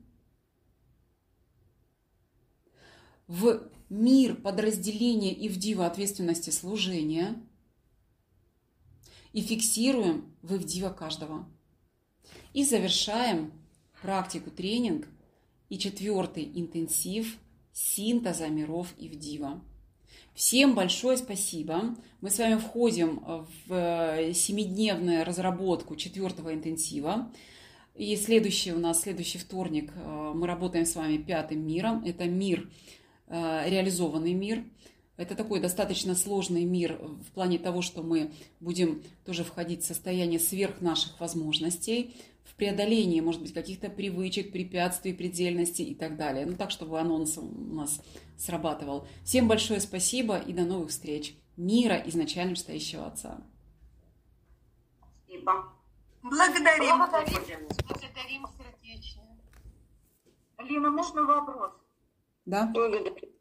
в мир подразделения Ивдива ответственности служения и фиксируем в Ивдива каждого. И завершаем практику тренинг и четвертый интенсив синтеза миров Ивдива. Всем большое спасибо. Мы с вами входим в семидневную разработку четвертого интенсива. И следующий у нас, следующий вторник, мы работаем с вами пятым миром. Это мир, реализованный мир. Это такой достаточно сложный мир в плане того, что мы будем тоже входить в состояние сверх наших возможностей, в преодолении, может быть, каких-то привычек, препятствий, предельности и так далее. Ну, так, чтобы анонс у нас срабатывал. Всем большое спасибо и до новых встреч. Мира изначально вышестоящего Отца. Спасибо. Благодарим. Благодарим, благодарим сердечно. Лина, можно вопрос? Да? Благодарим.